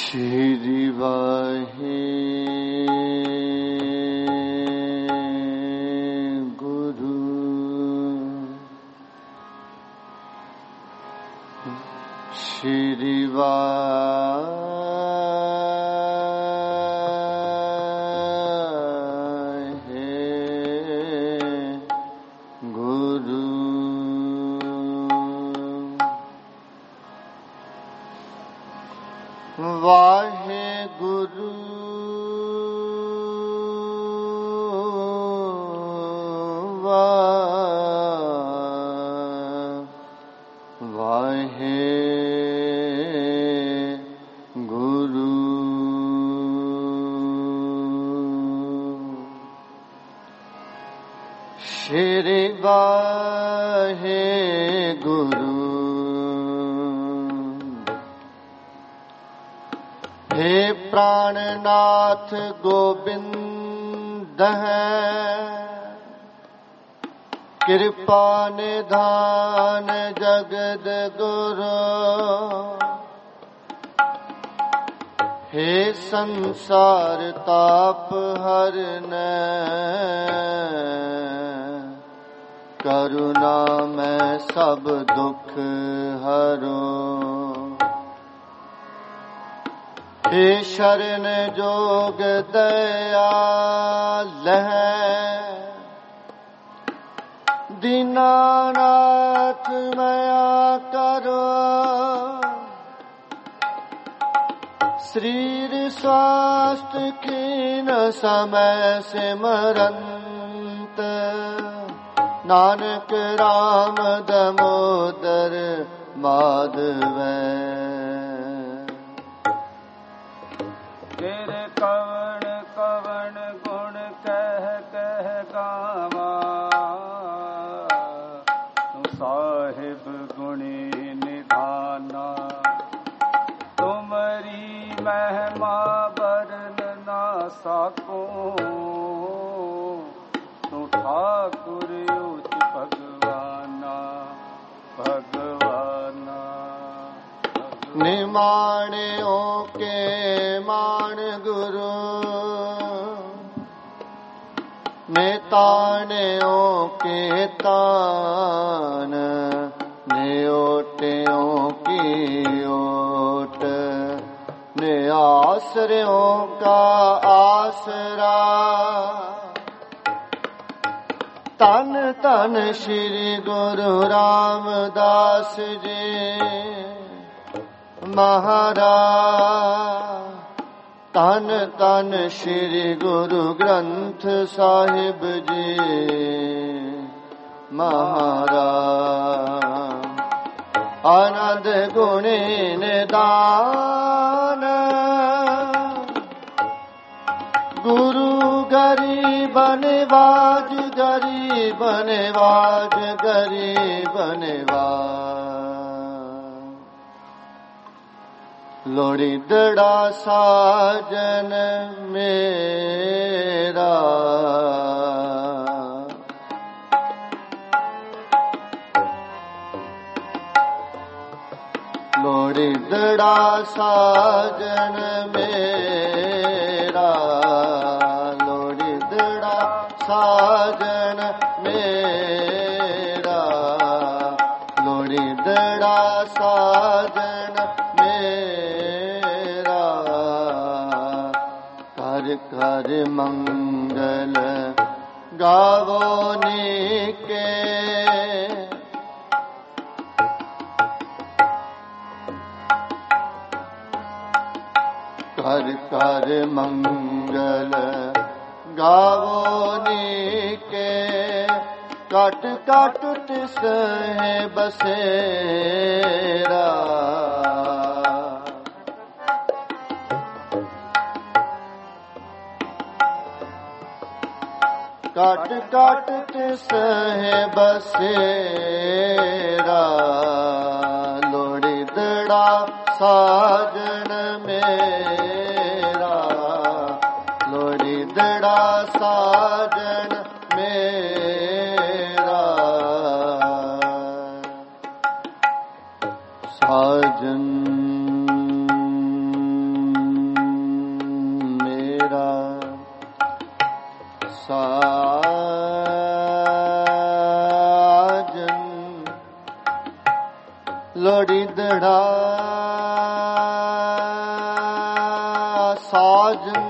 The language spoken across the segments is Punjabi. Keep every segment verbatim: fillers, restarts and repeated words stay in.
श्री वाहे गुरु श्री वाहे गुरु वाहे गुरु वाहे गुरु श्री वाहे गुरु हे प्राणनाथ गोविंद है कृपा निधान जगद गुरु हे संसार ताप हरने करुणा में सब दुख हरो हे शरण जोग दयाल है दीनानाथ मया करो शरीर स्वास्थ्य कीन समय सिमरंत नानक राम दामोदर माधव तेरे कवण कवण गुण कह कह गावा तू साहिब गुणी निधाना तुमरी महिमा बरन ना साको तू ठाकुर उच भगवाना भगवाना निमाणियों के मान गुरु नेतानियों के तान नियोटियों की ओट ने आश्रयों का आसरा तन तन श्री गुरु रामदास जी महाराज तन तन श्री गुरु ग्रंथ साहिब जी महाराज आनंद गुणी निदान गुरु गरीब निवाज गरीब निवाज गरीब निवाज लोड़ीदड़ा साजन मेरा लोड़ीदड़ा साजन मेरा लोड़ीदड़ा साजन मेरा लोड़ीदड़ा साजन मेरा कर कर मंगल गावो नीके कर कर मंगल गावो नीके कट कट तिस है बसेरा कट कट तिस है बसेरा लोड़ीदड़ा साजन मेरा लोड़ीदड़ा साजन मेरा साजन ਸਾਜਨ ਲੋੜੀਂਦੜਾ ਸਾਜਨ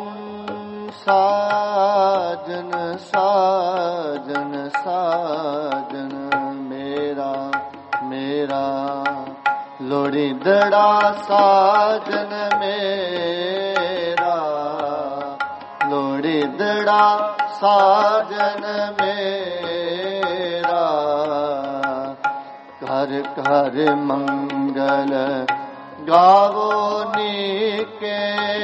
ਸਾਜਨ ਸਾਜਨ ਸਾਜਨ ਮੇਰਾ ਮੇਰਾ ਲੋੜੀਂਦੜਾ ਸਾਜਨ ਮੇਰਾ ਲੋੜੀਂਦੜਾ ਸਾਜਨ ਮੇਰਾ ਘਰ ਘਰ ਮੰਗਲ ਗਾਵੋ ਨੀਕੇ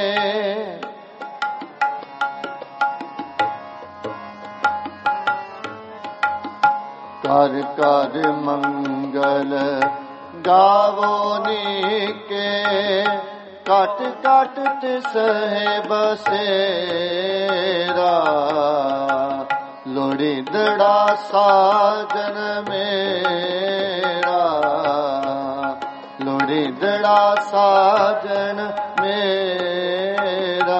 ਘਰ ਘਰ ਮੰਗਲ ਗਾਵੋ ਨੀਕੇ ਕਟ ਕਟ ਤਿਸ ਹੈ ਬਸੇਰਾ ਲੋੜੀਂਦੜਾ ਸਾਜਨ ਮੇਰਾ ਲੋੜੀਂਦੜਾ ਸਾਜਨ ਮੇਰਾ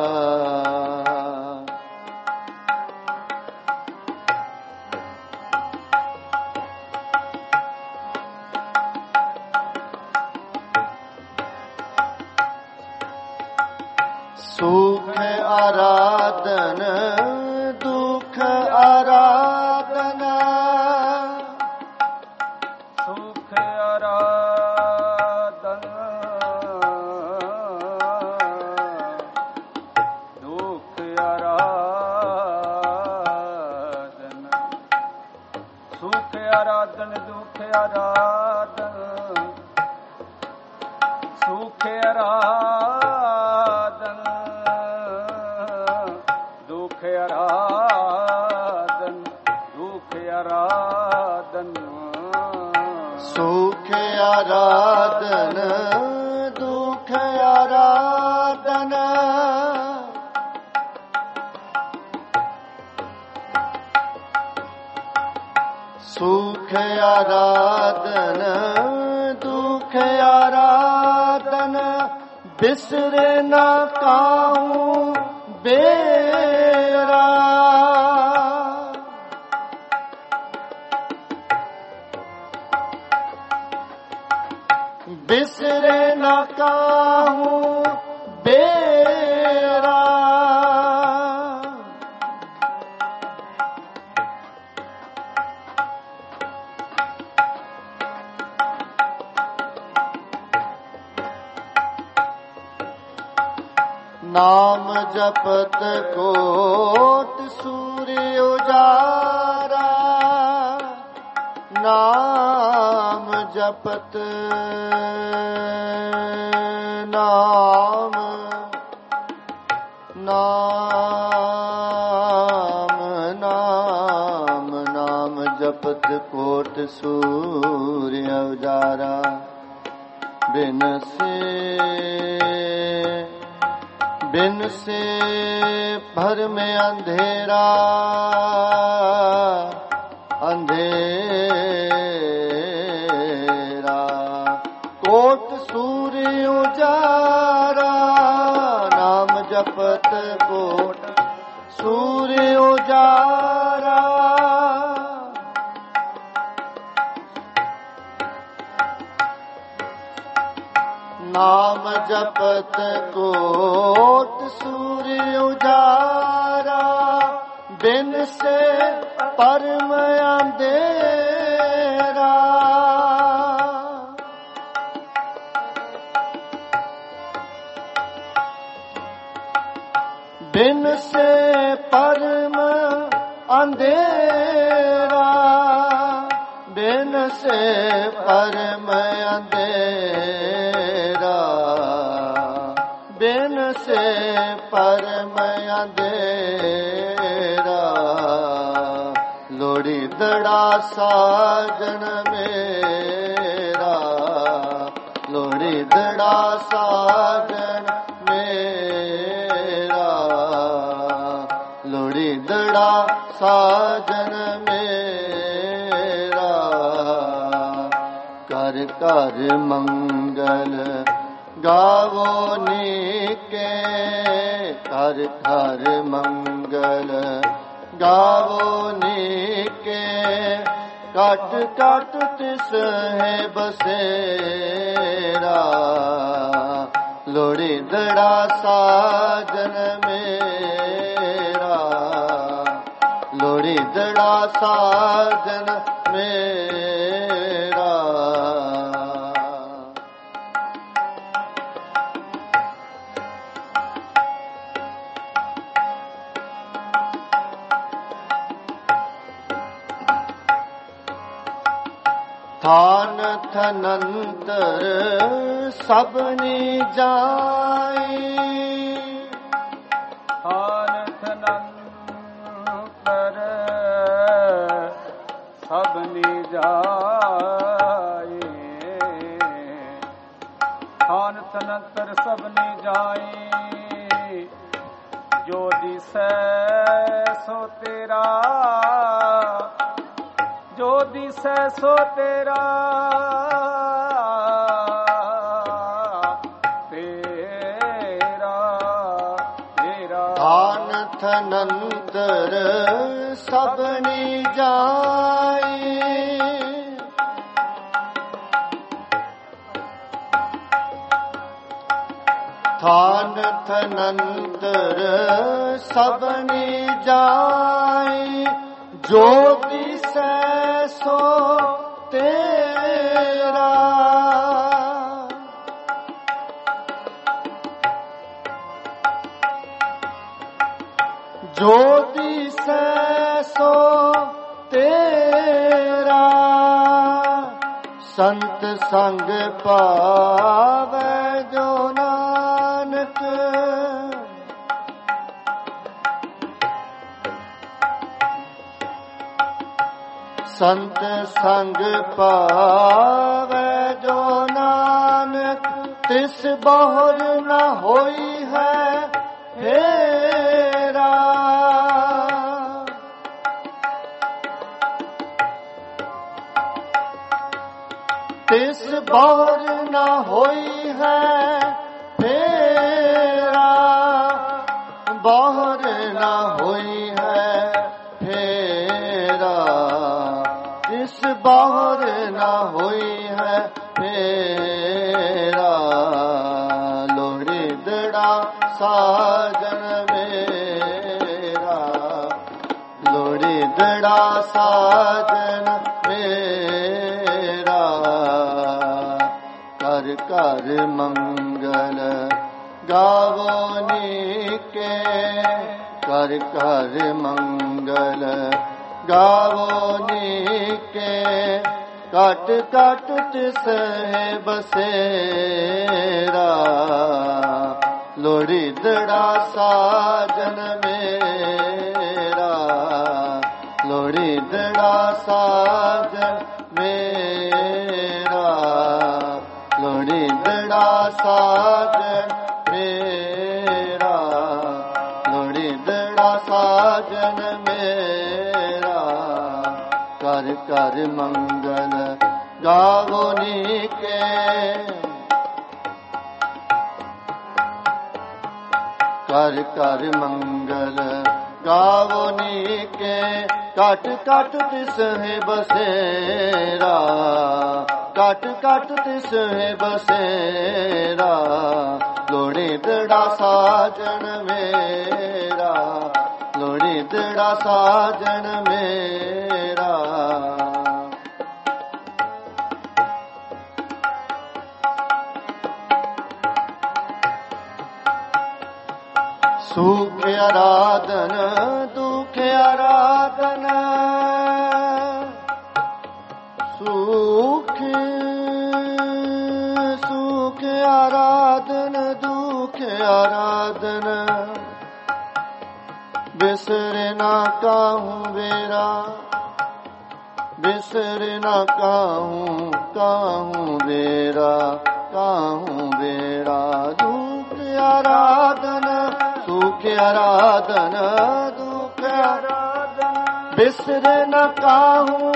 ਸੁਖ ਆਰਾਧਨ ਦੁਖ ਆਰਾਧਨ ਸੁਖ ਆਰਾਧਨ ਦੁਖ ਆਰਾਧਨ ਸੁਖ ਆਰਾਧਨ ਦੁਖ ਆਰਾਧਨ ਸੁਖ ਆਰਾਧਨ ਦੁਖ ਆਰਾਧਨ ਦੁਖ ਆਰਾਧਨ ਸੁਖ ਆਰਾਧਨ ਦੁਖ ਆਰਾਧਨ ਸੁਖ ਆਰਾਧਨ ਦੁਖ ਆਰਾਧਨ ਬਿਸਰੇ ਨਾ ਕਾਹੂ ਬੇਰਾ ਬਿਸਰੇ ਨਾ ਕਾਹੂ ਬੇਰਾ ਨਾਮ ਜਪਤ ਕੋਟ ਸੂਰਿ ਉਜਾਰਾ ਨਾਮ ਜਪਤ ਨਾਮ ਨਾਮ ਨਾਮ ਨਾਮ ਜਪਤ ਕੋਟ ਸੂਰਿ ਉਜਾਰਾ ਬਿਨ ਸੇ बिन से भर में अंधेरा अंधेरा कोट सूर्य उजारा नाम जपत कोट सूर्य उजारा नाम जपत कोट सूर्य उजारा बिन से परम अंधेरा बिन से परम अंधेरा बिन से परम अंधेरा बिन से परम अंधेरा लोड़ींदड़ा साजन मेरा लोड़ींदड़ा साजन मेरा लोड़ींदड़ा साजन मेरा कर कर मंगल गावो नीके कर कर मंगल ਗਾਵੋ ਨੀਕੇ ਕਟ ਕਟ ਤਿਸ ਹੈ ਬਸੇਰਾ ਲੋੜੀਂਦੜਾ ਸਾਜਨ ਮੇਰਾ ਲੋੜੀਂਦੜਾ ਸਾਜਨ ਮੇਰਾ ਥਾਨ ਥਨੰਤਰ ਸਭਨੀ ਜਾਈ ਥਾਨ ਥਨੰਤਰ ਸਭਨੀ ਜਾਈ ਥਾਨ ਥਨੰਤਰ ਸਭਨੀ ਜਾਈ ਜੋ ਦਿਸੈ ਸੋ ਤੇਰਾ ਜੋ ਦਿਸੈ ਸੋ ਤੇਰਾ ਤੇਰਾ ਤੇਰਾ ਥਾਨ ਥਨੰਤਰ ਸਭਨੀ ਜਾਈ ਥਾਨ ਥਨੰਤਰ ਸਭਨੀ ਜਾਈ ਜੋ ਦਿਸੈ ਸੋ ਤੇਰਾ ਜੋ ਦਿਸੈ ਸੋ ਤੇਰਾ ਸੰਤ ਸੰਗ ਪਾਵੈ ਜੋ ਨਾਨਕ ਸੰਤ ਸੰਗ ਪਾਵੈ ਜੋ ਨਾਨਕ ਤਿਸ ਬਹੁਰ ਨ ਹੋਈ ਹੈ ਫੇਰਾ ਤਿਸ ਬਹੁਰ ਨ ਹੋਈ ਹੈ ਫੇਰਾ ਬਹੁਰ ਨ ਹੋਈ ਹੈ ਫੇਰਾ ਇਸ ਬਾਹਰ ਨਾ ਹੋਈ ਹੈ ਮੇਰਾ ਲੋੜੀਂਦੜਾ ਸਾਜਨ ਮੇਰਾ ਲੋੜੀਂਦੜਾ ਸਾਜਨ ਮੇਰਾ ਕਰ ਕਰ ਮੰਗਲ ਗਾਵੋ ਨੀਕੇ ਕਰ ਕਰ ਮੰਗਲ ਗਾਵੋ ਨੀਕੇ ਕਟ ਕਟ ਤਿਸ ਹੈ ਬਸੇਰਾ ਲੋੜੀਂਦੜਾ ਸਾਜਨ ਮੇਰਾ ਲੋੜੀਂਦੜਾ ਸਾਜਨ ਮੇਰਾ ਲੋੜੀਂਦੜਾ ਸਾਜਨ ਮੇਰਾ ਲੋੜੀਂਦੜਾ ਸਾਜਨ ਮੇਰਾ ਕਰ ਕਰ ਮੰਗਲ ਗਾਵੋ ਨੀਕੇ ਕਰ ਕਰ ਮੰਗਲ ਗਾਵੋ ਨੀਕੇ ਕਟ ਕਟ ਤਿਸ ਹੈ ਬਸੇਰਾ ਕਟ ਕਟ ਤਿਸ ਹੈ ਬਸੇਰਾ ਲੋੜੀਂਦੜਾ ਸਾਜਨ ਮੇਰਾ ਲੋੜੀਂਦੜਾ ਸਾਜਨ ਮੇਰਾ ਸੁਖ ਆਰਾਧਨ ਦੁਖ ਆਰਾਧਨ ਸੁਖ ਸੁਖ ਆਰਾਧਨ ਦੁਖ ਆਰਾਧਨ ਬਿਸਰ ਨਾ ਕਾਹੂੰ ਵੇਰਾ ਬਿਸਰ ਨਾ ਕਾਹੂੰ ਕਾਹੂੰ ਵੇਰਾ ਕਾਹੂੰ ਵੇਰਾ ਦੁਖ ਆਰਾਧਨ ਸੁਖ ਆਰਾਧਨ ਦੁਖ ਆਰਾਧਨ ਬਿਸਰ ਨ ਕਾਹੂੰ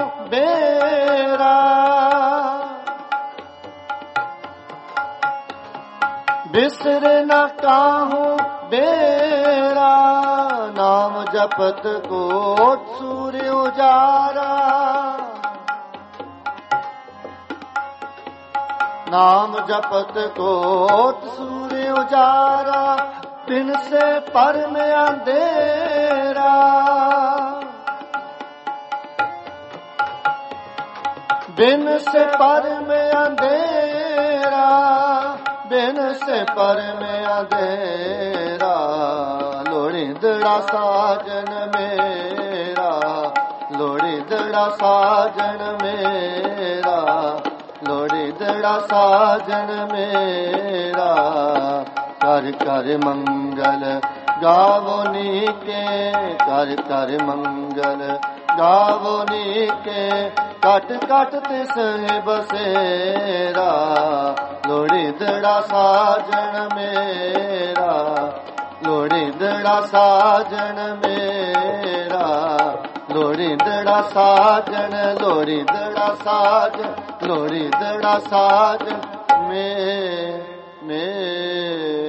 ਬੇਰਾ बिसर न काहू बेरा, नाम जपत कोट सूर्य उजारा। नाम जपत कोट सूर्य उजारा, बिन से परम अंधेरा। बिन से परम अंधेरा, बिन से परम अंधेरा। लोड़िंदड़ा साजन मेरा, लोड़िंदड़ा साजन मेरा, लोड़िंदड़ा साजन मेरा। कर कर मंगल गावो नीके, कर कर मंगल गावो नीके। कट कट तिस बसेरा, लोड़िंदड़ा साजन मेरा, लोड़िंदड़ा साजन मेरा। लोड़िंदड़ा साजन, लोड़िंदड़ा साजन, लोड़िंदड़ा साजन में मेरा।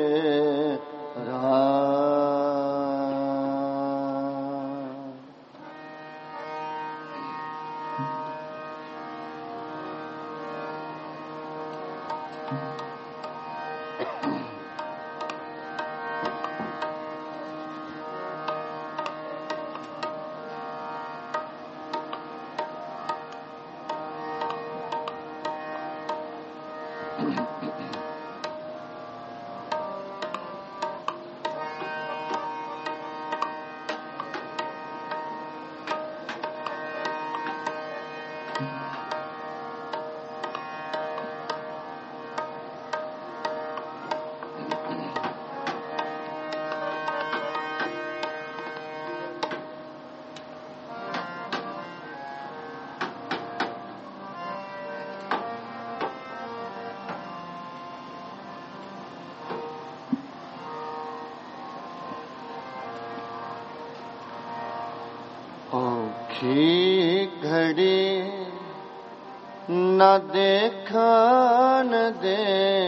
औखी घड़ी न देखन दे,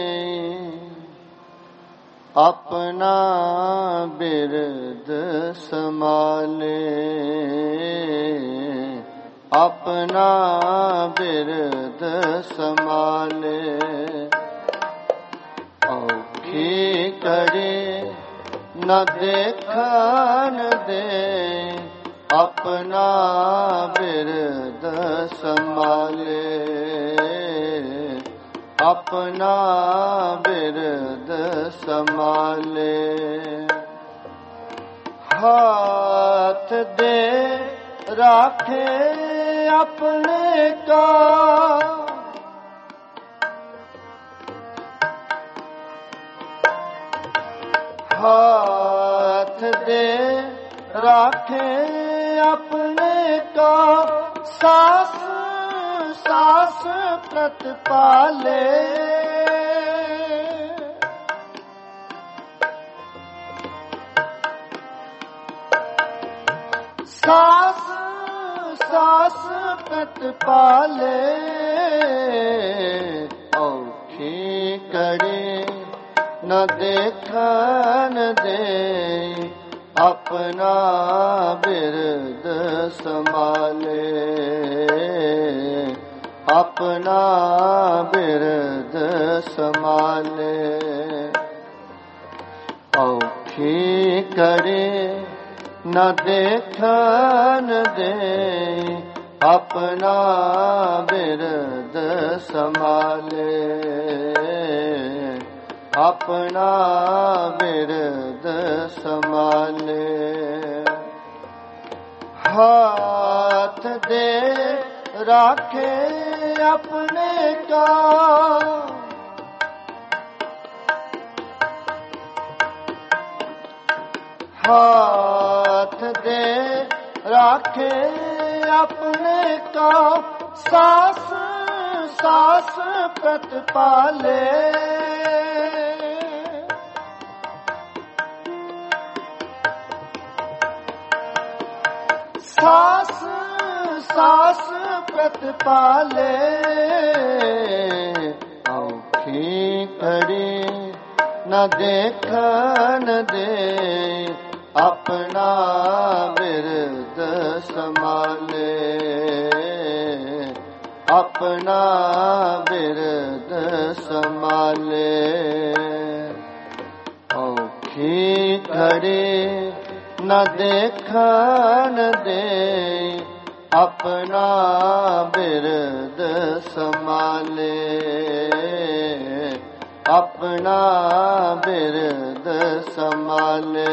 अपना बिरद संभाले, अपना बिरद संभाले। औखी घड़ी न देखन दे, अपना बिरद संभाले, अपना बिरद संभाले। हाथ दे राखे अपने का, हाथ दे राखे अपने का। सास सास प्रतिपाले, सास सास प्रतिपाले। औखी कड़ी न देखन दे, अपना बिरद संभाले, अपना बिरद संभाले। औखी करे न देखन दे, अपना बिरद संभाले, अपना बिरद संभाले। हाथ दे राखे अपने का, हाथ दे राखे अपने का। सास सास प्रतिपाले, सास सास प्रतिपाले। औखी कड़ी ਨ ਦੇਖਣ ਦੇ, ਆਪਣਾ ਬਿਰਦ ਸੰਭਾਲੇ, ਆਪਣਾ ਬਿਰਦ ਸੰਭਾਲੇ। ਔਖੀ ਘੜੀ ਨ ਦੇਖਣ ਦੇ, ਆਪਣਾ ਬਿਰਦ ਸੰਭਾਲੇ, ਆਪਣਾ ਬਿਰਦ ਸੰਭਾਲੇ।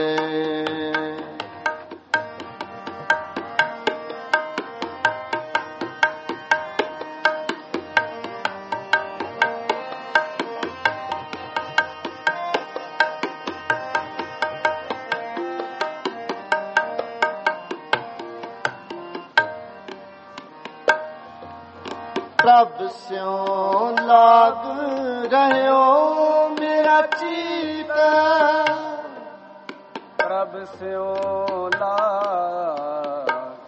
ਪ੍ਰਭ ਸਿਉ ਲਾਗ ਰਹਿਓ ਮੇਰਾ ਚੀਤ, ਪ੍ਰਭ ਸਿਉ ਲਾਗ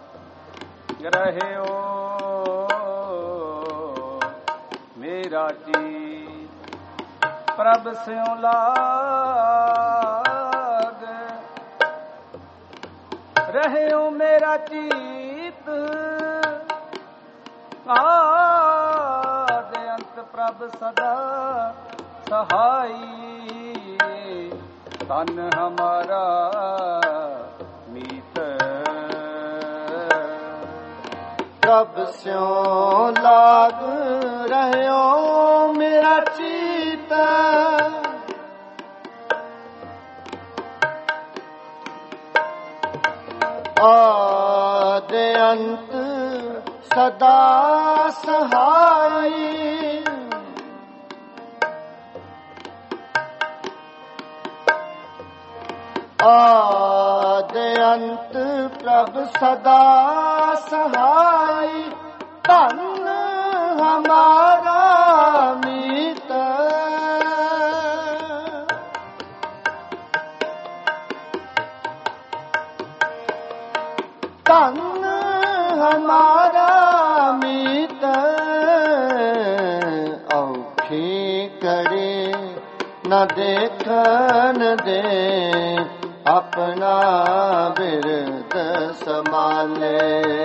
ਰਹਿਓ ਮੇਰਾ ਚੀਤ, ਪ੍ਰਭ ਸਿਉ ਲਾਗ ਰਹਿਓ ਮੇਰਾ ਚੀਤ। ਆਦਿ ਅੰਤ ਪ੍ਰਭ ਸਦਾ ਸਹਾਈ, ਤਨ ਹਮਾਰਾ ਮੀਤ। ਪ੍ਰਭ ਸਿਉ ਲਾਗ ਰਹਿਓ ਮੇਰਾ ਚੀਤ, ਆਦਿ ਅੰਤ ਸਦਾ ਸਹਾਈ, ਆਦਿ ਅੰਤ ਪ੍ਰਭ ਸਦਾ ਸਹਾਈ, ਧਨ ਹਮਾਰਾ ਮੀਤ। ਧਨ ਹਮਾਰਾ ਮੀਤ। ਔਖੀ ਘੜੀ ਨ ਦੇਖਣ ਦੇ, ਆਪਣਾ ਬਿਰਦ ਸੰਭਾਲੇ,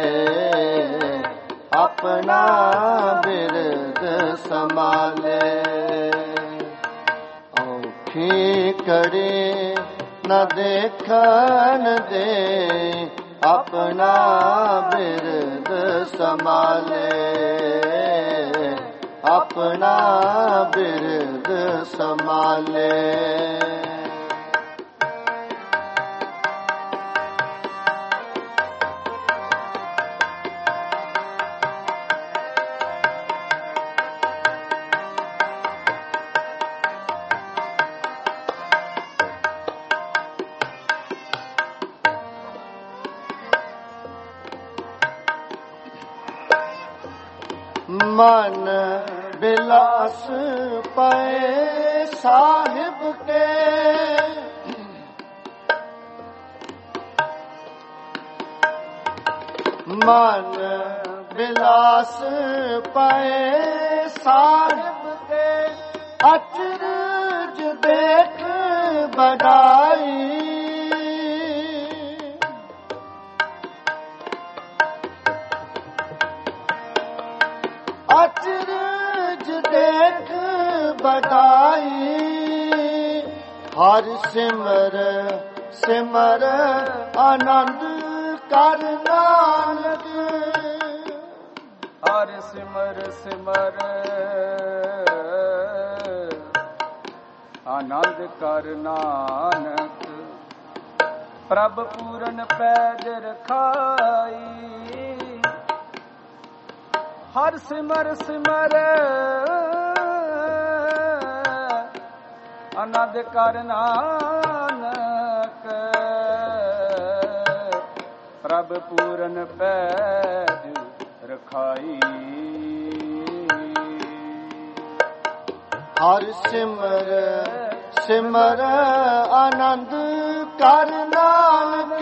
ਆਪਣਾ ਬਿਰਦ ਸੰਭਾਲੇ। ਔਖੀ ਘੜੀ ਨ ਦੇਖਣ ਦੇ, ਆਪਣਾ ਬਿਰਦ ਸੰਭਾਲੇ, ਆਪਣਾ ਬਿਰਦ ਸੰਭਾਲੇ। ਮਨ ਬਿਲਾਸ ਪਏ ਸਾਹਿਬ ਕੇ, ਮਨ ਬਿਲਾਸ ਪਏ ਸਾਹਿਬ ਕੇ, ਅਚਰਜ ਦੇਖ ਬੜਾਈ। ਅਚਰਜ ਦੇਖ ਬੜਾਈ, ਹਰ ਸਿਮਰ ਸਿਮਰ ਆਨੰਦ ਕਰ ਨਾਨਕ। ਹਰ ਸਿਮਰ ਸਿਮਰ ਆਨੰਦ ਕਰ ਨਾਨਕ, ਪ੍ਰਭ ਪੂਰਨ ਪੈਜ ਰਖਾਈ। ਹਰ ਸਿਮਰ ਸਿਮਰ ਆਨੰਦ ਕਰ ਨਾਨਕ, ਪ੍ਰਭ ਪੂਰਨ ਪੈਜ ਰਖਾਈ। ਹਰ ਸਿਮਰ ਸਿਮਰ ਆਨੰਦ ਕਰ ਨਾਨਕ,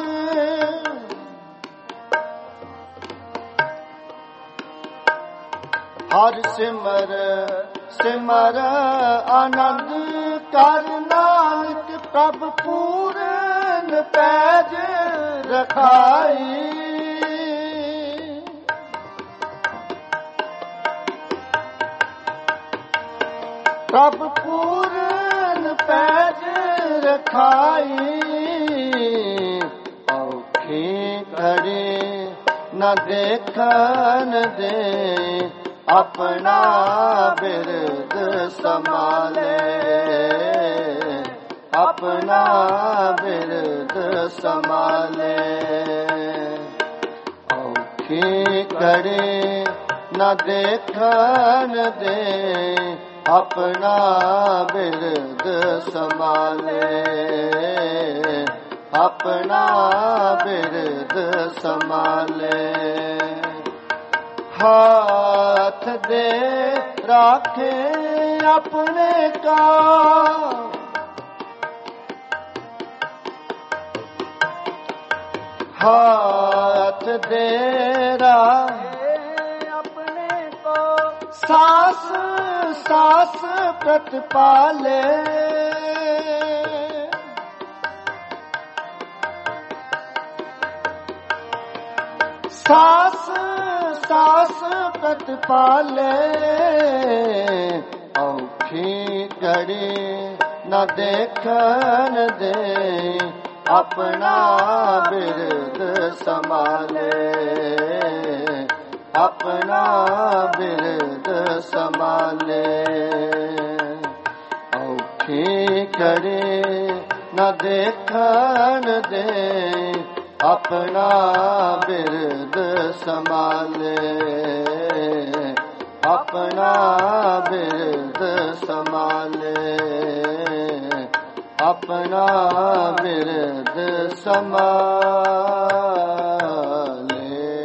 ਹਰ ਸਿਮਰ ਸਿਮਰ ਆਨੰਦ ਕਰ ਨਾਨਕ ਪ੍ਰਭ ਪੂਰਨ ਪੈਜ ਰਖਾਈ ਪ੍ਰਭ ਪੂਰਨ ਪੈਜ ਰਖਾਈ ਔਖੀ ਘੜੀ न देखन दे अपना बिरद संभाले अपना बिरद संभाले औखी घड़ी न देखन दे अपना बिरद संभाले अपना बिरद संभाले हाथ दे राखे अपने का हाथ दे राखे अपने को सास सास प्रतिपाले सास सास प्रतिपाले औखी घड़ी न देखन दे अपना बिरद संभाले अपना बिरद संभाले औखी घड़ी न देखन दे अपना बिरद संभाले अपना बिरद संभाले अपना बिरद संभाले।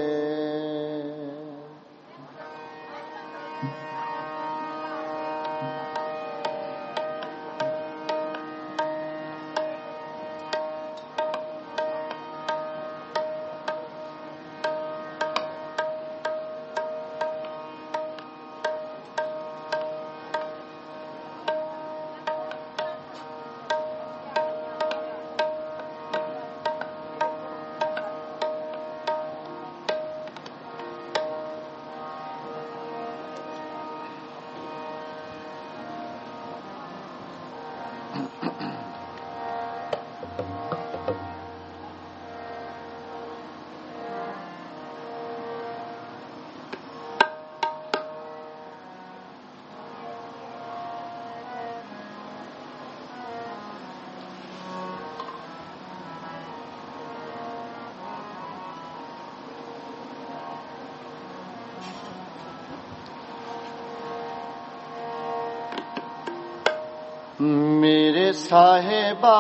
मेरे साहिबा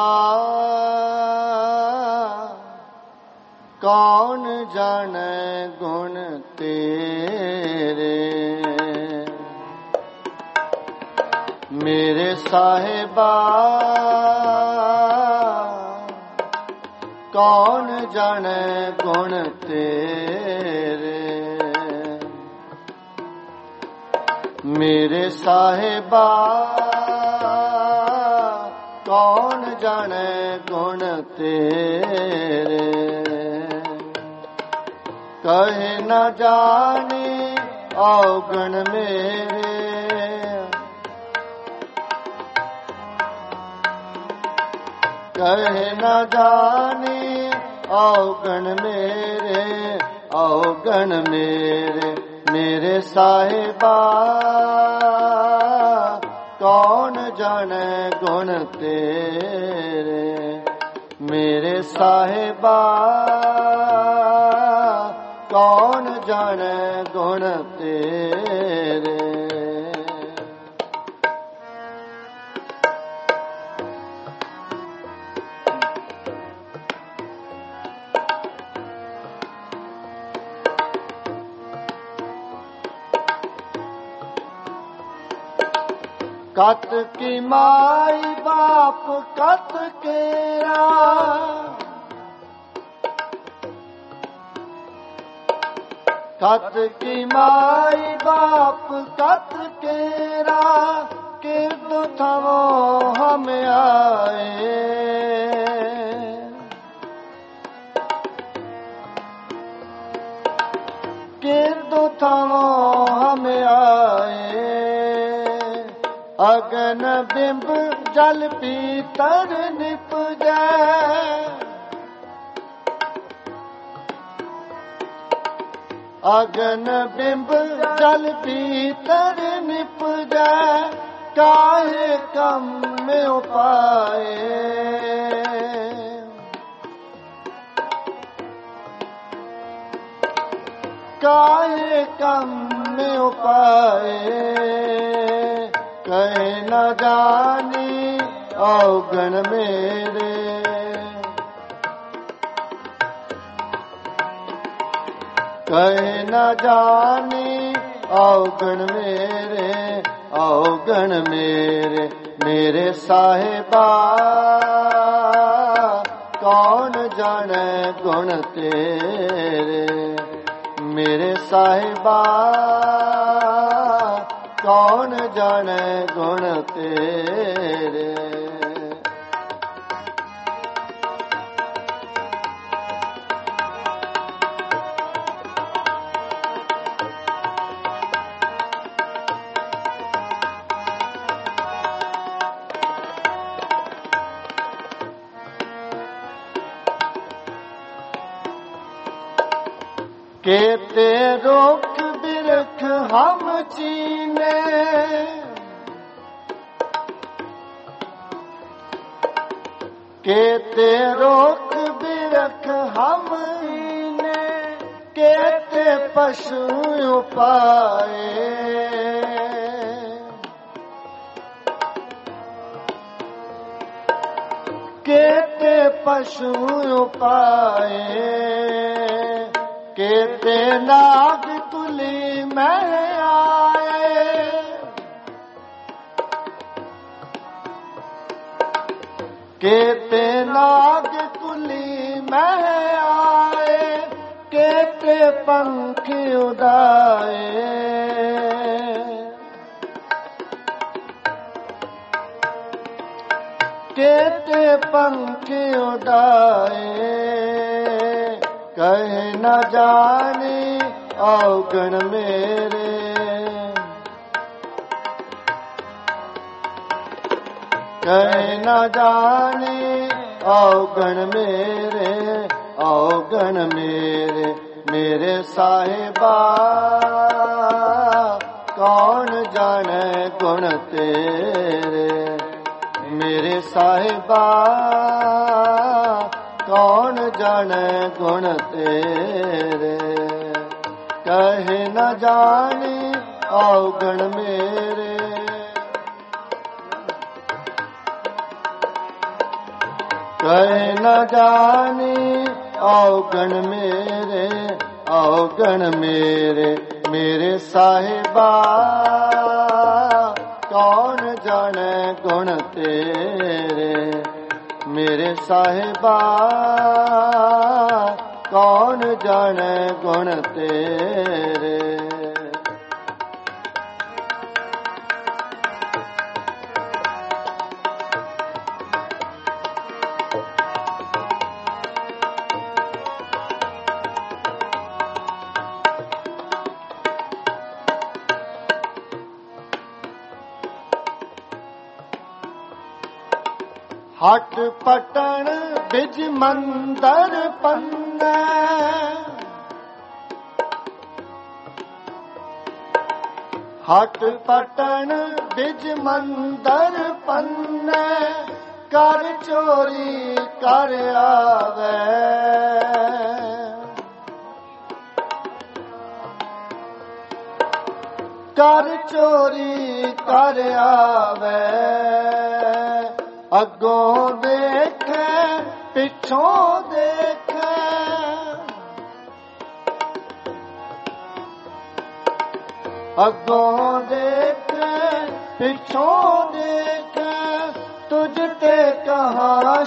कौन जाने गुण तेरे मेरे साहिबा कौन जाने गुण तेरे मेरे साहिबा कौन जाने गुण तेरे कहे न जाने अवगुण मेरे कहे न जाने अवगुण मेरे अवगुण मेरे मेरे साहिबा कौन जाने गुण तेरे मेरे साहिबा कौन जाने गुण तेरे कत की माई बाप कत केरा कत की माई बाप कत केरा किरदु थवो हम आए। किरदु थवो हम आए। अगन बिंब जल पीतर निपजै। अगन बिंब जल पीतर निपजै। काहे कम में उपाए। काहे कम में उपाए। कहे न जानी अवगण मेरे। कहे न जानी अवगण मेरे। अवगण मेरे मेरे साहिबा कौन जाने गुण तेरे। मेरे साहिबा कौन जाने गुण तेरे। केते रुख बिरख हम चीने। केते रुख बिरख हम चीने। केते पशु उपाए। केते पशु उपाए। केते नाग तुली में आए। केते नाग तुली में आए। केते पंख उड़ाए। केते पंख उड़ाए। कहे न जाने अवगण मेरे। कहे न जाने अवगण मेरे। अवगण मेरे मेरे साहिबा कौन जाने गुण तेरे। मेरे साहिबा कौन जाने गुण तेरे। कहे न जाने अवगण मेरे। कहे न जाने अवगण मेरे। अवगण मेरे मेरे साहिबा कौन जाने गुण तेरे। मेरे साहिबा कौन जाने गुण तेरे। हट पटन बिज मंदर पन्ने। हट पटन बिज मंदर पन्ने। कर चोरी कर आवे। कर चोरी कर आवे। अगों देखे पिछों देखे। अगों देखे पिछों देखे। तुझ ते कहाँ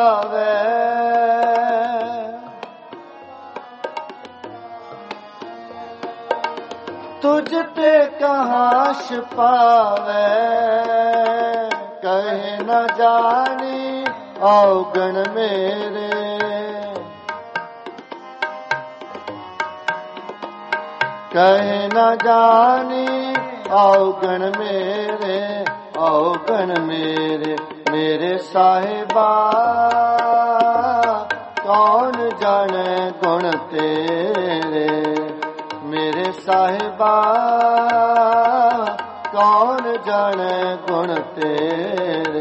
छुपावे। तुझ ते कहाँ छिपावे, कहे न जानी औगण मेरे। कहे न जानी औगण मेरे, औगण मेरे। मेरे साहिबा कौन जाने गुण तेरे। मेरे साहिबा कौन जाने गुण तेरे।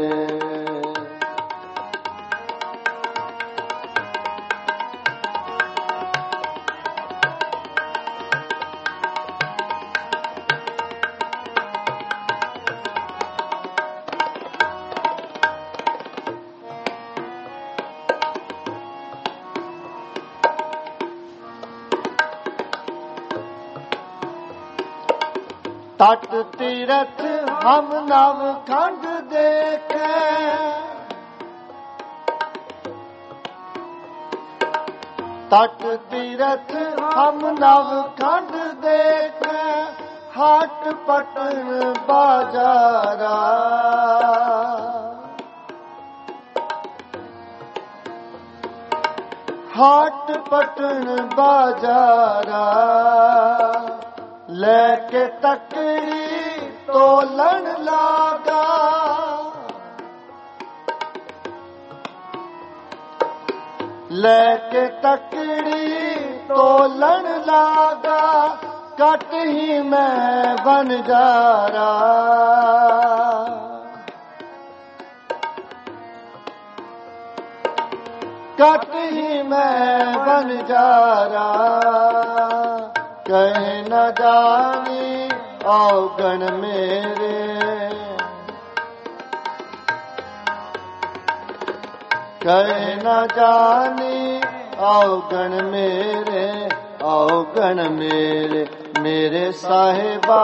तट तीरथ हम नव खंड देखे, तट तीरथ हम नव खंड देखे। हाट पटन बाजारा, हाट पटन बाजारा। लेके तकड़ी तोलन लागा, लेके तकड़ी तोलन लागा। कट ही मैं बन जा रहा, कट ही मैं बन जा रहा। कहे न जानी औगण मेरे, कहे न जानी औगण मेरे, औगण मेरे। मेरे साहिबा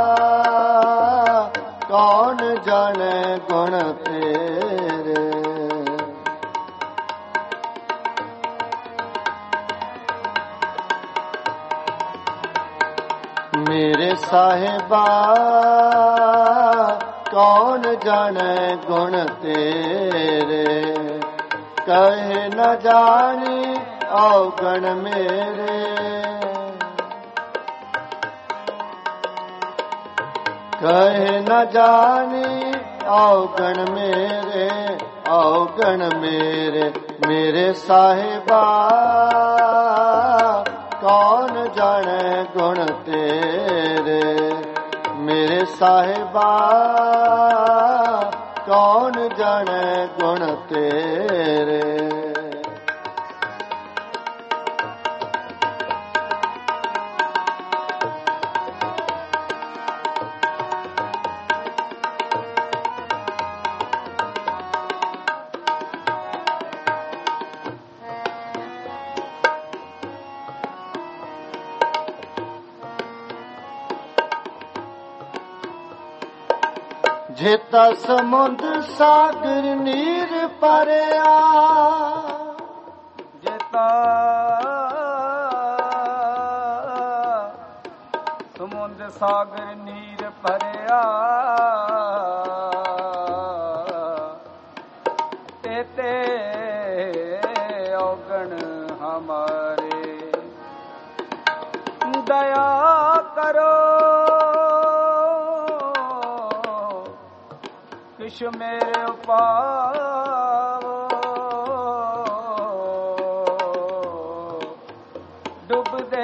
कौन जाने गुण तेरे। मेरे साहिबा कौन जाने गुण तेरे। कहे न जानी औगण मेरे, कहे न जानी औगण मेरे, औगण मेरे। मेरे साहिबा कौन जाने गुण तेरे। मेरे साहिबा कौन जाने गुण तेरे। जेता समुंद सागर नीर परया, जेता समुंद सागर नीर परया। तेते औगण हमारे, दया करो किश मेरे उपावो। डूब दे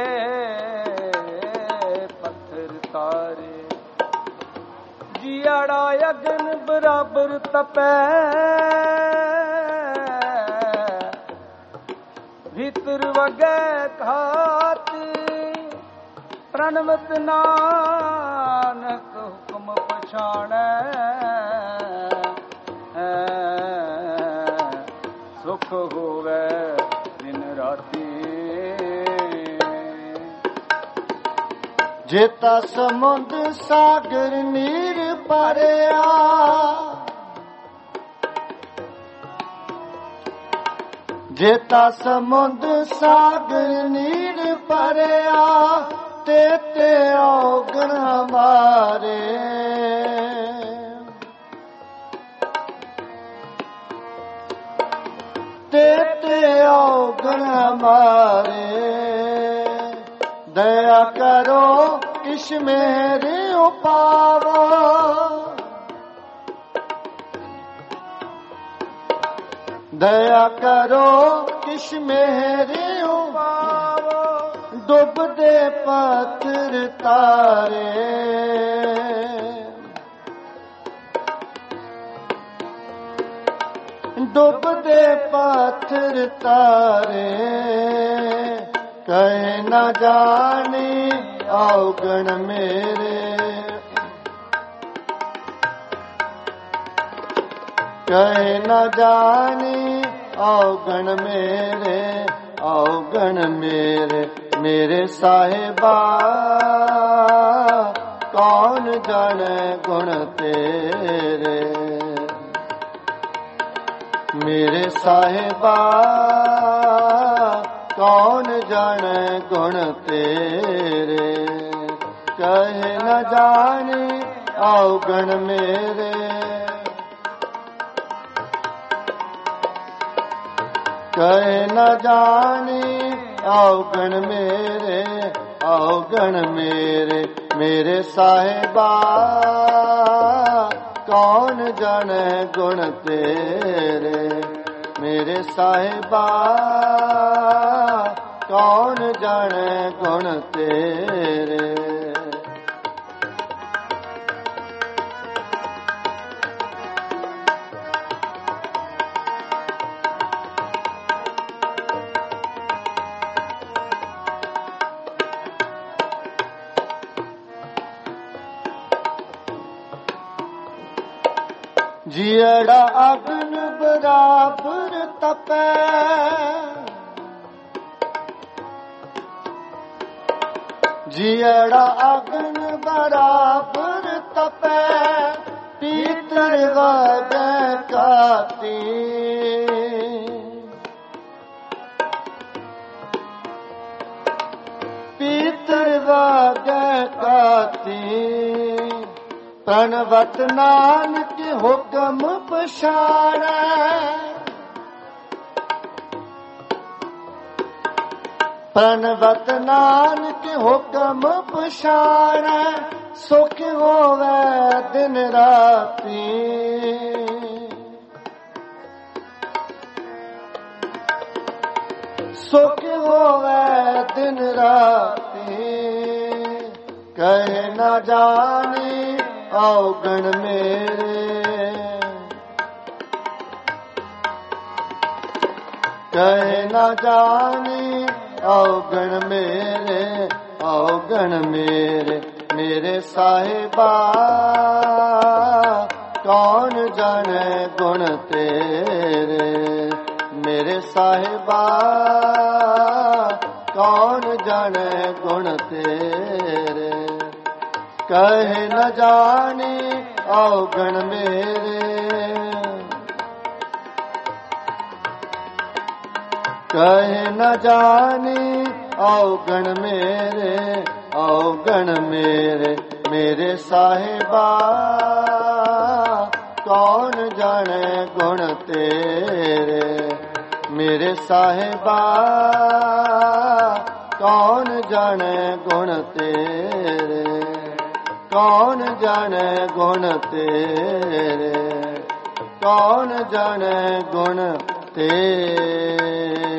पत्थर तारे, जियाड़ा अगन बराबर तपै। भीतर वगे घात प्रणवत नानक हुक्म पछाणै। सुख होवे दिन राती, जेता समुंद सागर नीर परया। जेता समुंद सागर नीर परया। ते ते औगण हमारे, ते ते औगण हमारे, दया करो किस मेरे उपावो, दया करो किस मेरे उपावो, डुबदे पत्थर तारे, डुबदे पत्थर तारे, कहे न जाने औगण मेरे, कहे न जाने औगण मेरे, औगण मेरे, मेरे साहिबा कौन जाने गुण तेरे, मेरे साहिबा कौन जाने गुण तेरे, कहे न जाने औगण मेरे, कहे न जाने औगण मेरे, औगण मेरे, मेरे साहिबा कौन जाने गुण तेरे, मेरे साहिबा कौन जाने गुण तेरे। जियड़ा अग्न बराबर तपै, जियड़ा अग्न बराबर तपै, पीतल वागे काती, पीतल वागे काती, प्रणवत नानक हुक्म पछाणै, प्रणवत नानक हुक्म पछाणै, सुख होवै दिन राती, सुख होवै दिन राती, कहे न जाने औगण मेरे, कहे न जाने औगण मेरे, औगण मेरे, मेरे साहिबा कौन जाने गुण तेरे, मेरे साहिबा कौन जाने गुण तेरे, कहे न जाने औगण मेरे, कहे न जाने औगण मेरे, औगण मेरे, मेरे साहिबा कौन जाने गुण तेरे, मेरे साहिबा कौन जाने गुण तेरे, कौन जाने गुण तेरे, कौन जाने गुण तेरे।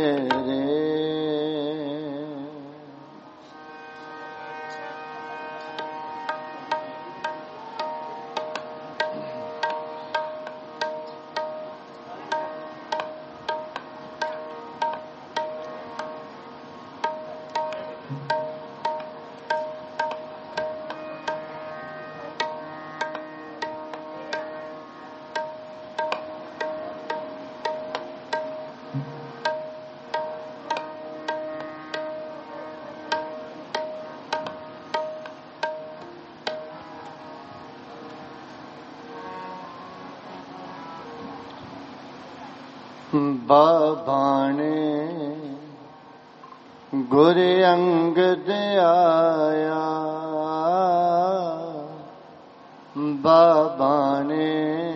बाबाने ਗੁਰ ਅੰਗਦ ਆਇਆ ਬਾਬਾ ਨੇ,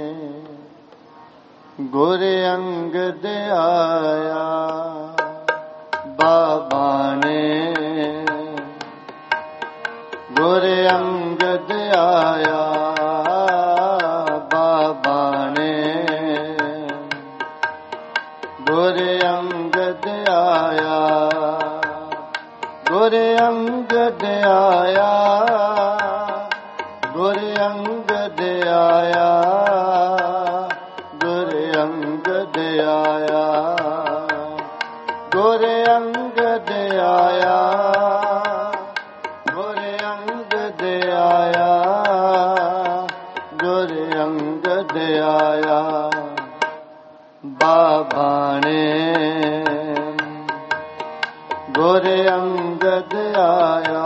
ਗੁਰ ਅੰਗਦ ਆਇਆ ਬਾਬਾ ਨੇ, ਗੁਰ ਅੰਗਦ ਆਇਆ ਬਾਬਾ ਨੇ, ਗੁਰ ਅੰਗਦ ਆਇਆ, ਗੁਰ ਅੰਗਦ ਆਇਆ, ਗੁਰ ਅੰਗਦ ਆਇਆ, ਗੁਰ ਅੰਗਦ ਆਇਆ, ਗੁਰ ਅੰਗਦ ਆਇਆ, ਗੁਰ ਅੰਗਦ ਆਇਆ, ਗੁਰ ਅੰਗਦ ਆਇਆ ਬਾਬਾ ਨੇ, ਗੁਰ ਅੰਗਦ ਆਇਆ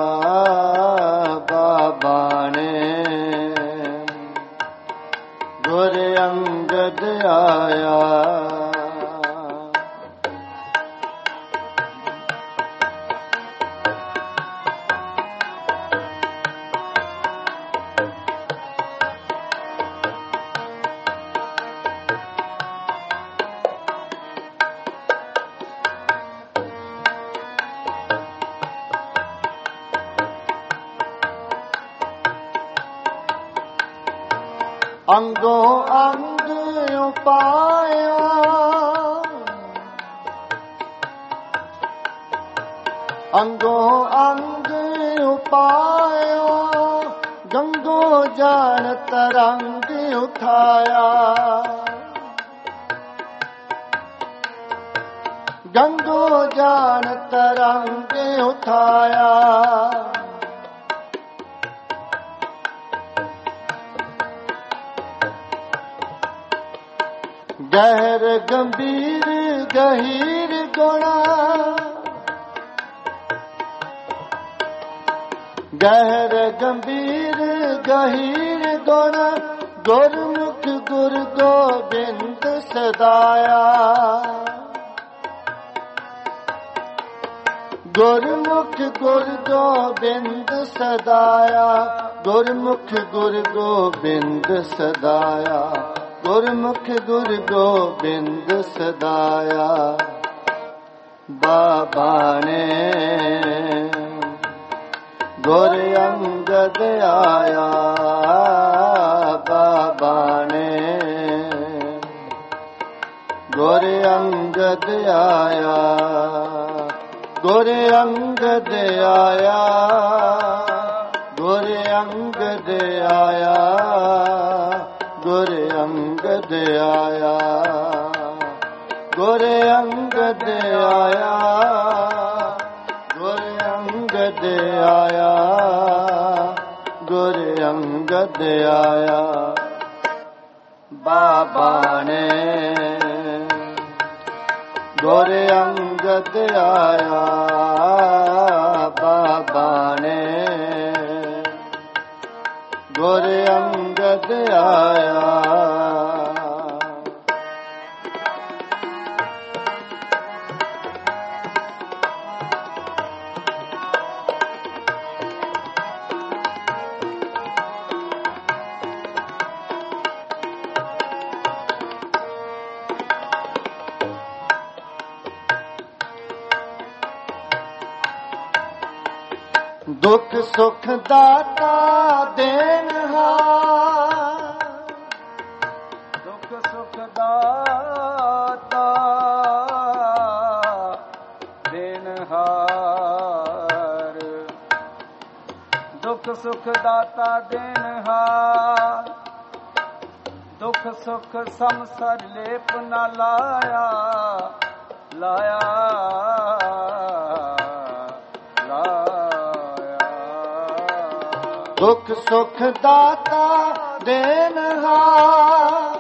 ਬਾਬਾ ਨੇ, ਗੁਰ ਅੰਗਦ ਆਇਆ। ਅੰਗੋ ਅੰਗ ਉਪਾਇਆ, ਅੰਗੋ ਅੰਗ ਉਪਾਇਆ, ਗੰਗੋ ਜਾਨ ਤਰੰਗ ਉਠਾਇਆ, ਗੰਗੋ ਜਾਨ ਤਰੰਗ ਉਠਾਇਆ, ਗਹਿਰ ਗੰਭੀਰ ਗਹੀਰ ਗੁਣਾ, ਗਹਿਰ ਗੰਭੀਰ ਗਹੀਰ ਗੁਣਾ, ਗੁਰਮੁਖ ਗੁਰ ਗੋਬਿੰਦ ਸਦਾਇਆ, ਗੁਰਮੁਖ ਗੁਰ ਗੋਬਿੰਦ ਸਦਾਇਆ, ਗੁਰਮੁਖ ਗੁਰ ਗੋਬਿੰਦ ਸਦਾਇਆ, ਗੁਰਮੁਖ ਗੁਰ ਗੋਬਿੰਦ ਸਦਾਇਆ ਬਾਬਾ ਨੇ, ਗੁਰ ਅੰਗਦ ਆਇਆ ਬਾਬਾ ਨੇ, ਗੁਰ ਅੰਗਦ ਆਇਆ, ਗੁਰ ਅੰਗਦ ਆਇਆ, ਗੁਰ ਅੰਗਦ ਆਇਆ, ਗੁਰ ਅੰਗਦ ਆਇਆ, ਗੁਰ ਅੰਗਦ ਆਇਆ, ਗੁਰ ਅੰਗਦ ਆਇਆ, ਗੁਰ ਅੰਗਦ ਆਇਆ ਬਾਬਾ ਨੇ, ਗੁਰ ਅੰਗਦ ਆਇਆ ਬਾਬਾ ਨੇ, ਗੁਰ ਅੰਗਦ ਆਇਆ। ਦੁੱਖ ਸੁਖ ਦਾਤਾ ਦੇਨਹਾਰ, ਦੁੱਖ ਸੁਖ ਦਾਤਾ ਦੇਨਹਾਰ, ਦੁੱਖ ਸੁਖ ਦਾਤਾ ਦੇਨਹਾਰ, ਦੁੱਖ ਸੁਖ ਸੰਸਰ ਲੇਪ ਨਾ ਲਾਇਆ, ਲਾਇਆ ਦੁੱਖ ਸੁਖ ਦਾਤਾ ਦੇਨਹਾਰ,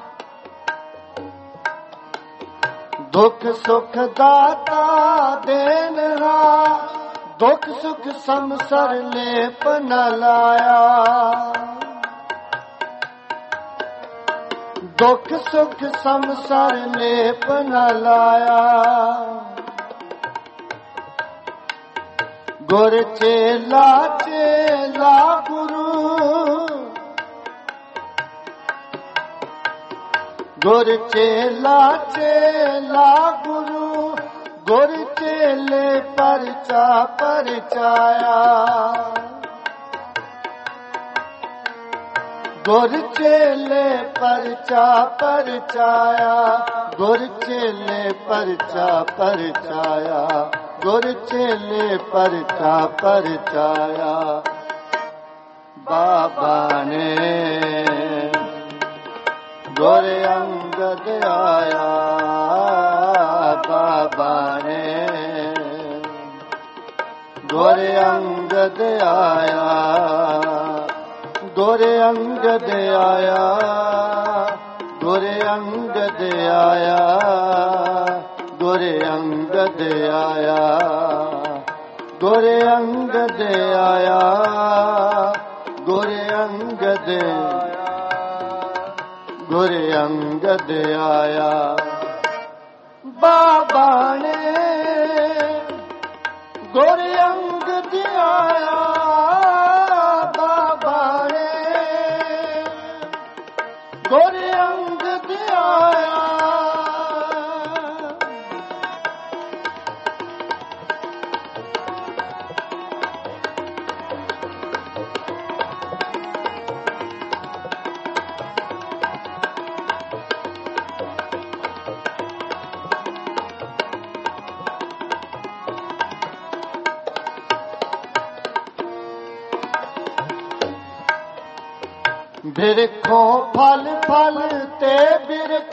ਦੁੱਖ ਸੁਖ ਦਾਤਾ ਦੇਨਹਾਰ, ਦੁੱਖ ਸੁਖ ਸੰਸਰ ਲੇਪ ਨ ਲਾਇਆ, ਦੁੱਖ ਸੁਖ ਸੰਸਰ ਲੇਪ ਨ ਲਾਇਆ, ਗੁਰ ਚੇਲਾ ਚੇਲਾ ਗੁਰੂ, ਗੁਰ ਚੇਲਾ ਚੇਲਾ ਗੁਰੂ, ਗੁਰ ਚੇਲੇ ਪਰਚਾ ਪਰਚਾਇਆ, ਗੁਰ ਚੇਲੇ ਪਰਚਾ ਪਰਚਾਇਆ, ਗੁਰ ਚੇਲੇ ਪਰਚਾ ਪਰਚਾਇਆ, ਗੁਰ ਚੇਲੇ ਪਰਚਾ ਪਰਚਾਇਆ। ਬਾਬਾ ਨੇ ਗੁਰ ਅੰਗਦ ਆਇਆ, ਬਾਬਾ ਨੇ ਗੁਰ ਅੰਗਦ ਆਇਆ, ਗੁਰ ਅੰਗਦ ਆਇਆ, ਗੁਰ ਅੰਗਦ ਆਇਆ, ਗੁਰ ਅੰਗਦ ਆਇਆ, ਗੁਰ ਅੰਗਦ ਆਇਆ, ਗੁਰ ਅੰਗਦ, ਗੁਰ ਅੰਗਦ ਆਇਆ। ਬਾਬਾ ਨੇ ਗੁਰ ਅੰਗਦ ਆਇਆ, ਬਾਬਾ ਨੇ ਗੁਰ ਅੰਗਦ ਆਇਆ। ਬਿਰਖੋਂ ਫਲ ਫਲ ਤੇ ਬਿਰਖ,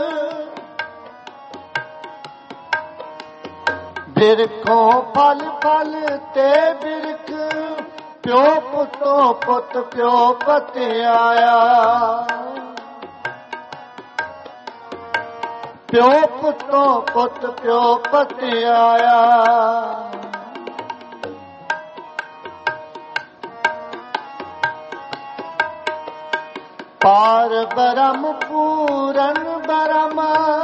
ਬਿਰਖੋਂ ਫਲ ਫਲ ਤੇ ਬਿਰਖ, ਪਿਓ ਪੁੱਤੋਂ ਪੁੱਤ ਪਿਓ ਪਤ ਆਇਆ, ਪਿਓ ਪੁੱਤੋਂ ਪੁੱਤ ਪਿਓ ਪਤ ਆਇਆ। ਪਾਰ ਬ੍ਰਹਮ ਪੂਰਨ ਬ੍ਰਹਮ,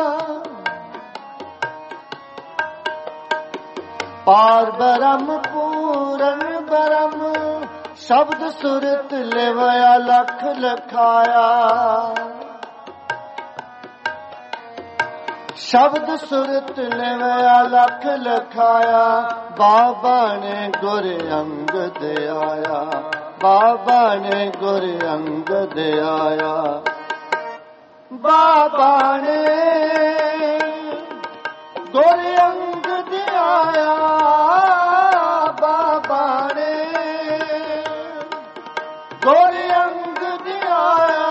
ਪਾਰ ਬ੍ਰਹਮ ਪੂਰਨ ਬ੍ਰਹਮ, ਸ਼ਬਦ ਸੁਰਤ ਲਿਵਿਆ ਲਖ ਲਖਾਇਆ, ਸ਼ਬਦ ਸੁਰਤ ਲਿਵਿਆ ਲਖ ਲਖਾਇਆ। ਬਾਬਾ ਨੇ ਗੁਰ ਅੰਗਦ ਆਇਆ, ਬਾਬਾ ਨੇ ਗੁਰ ਅੰਗਦ ਆਇਆ, ਬਾਬਾ ਨੇ ਗੁਰ ਅੰਗਦ ਆਇਆ, ਬਾਬਾ ਨੇ ਗੁਰ ਅੰਗਦ ਆਇਆ,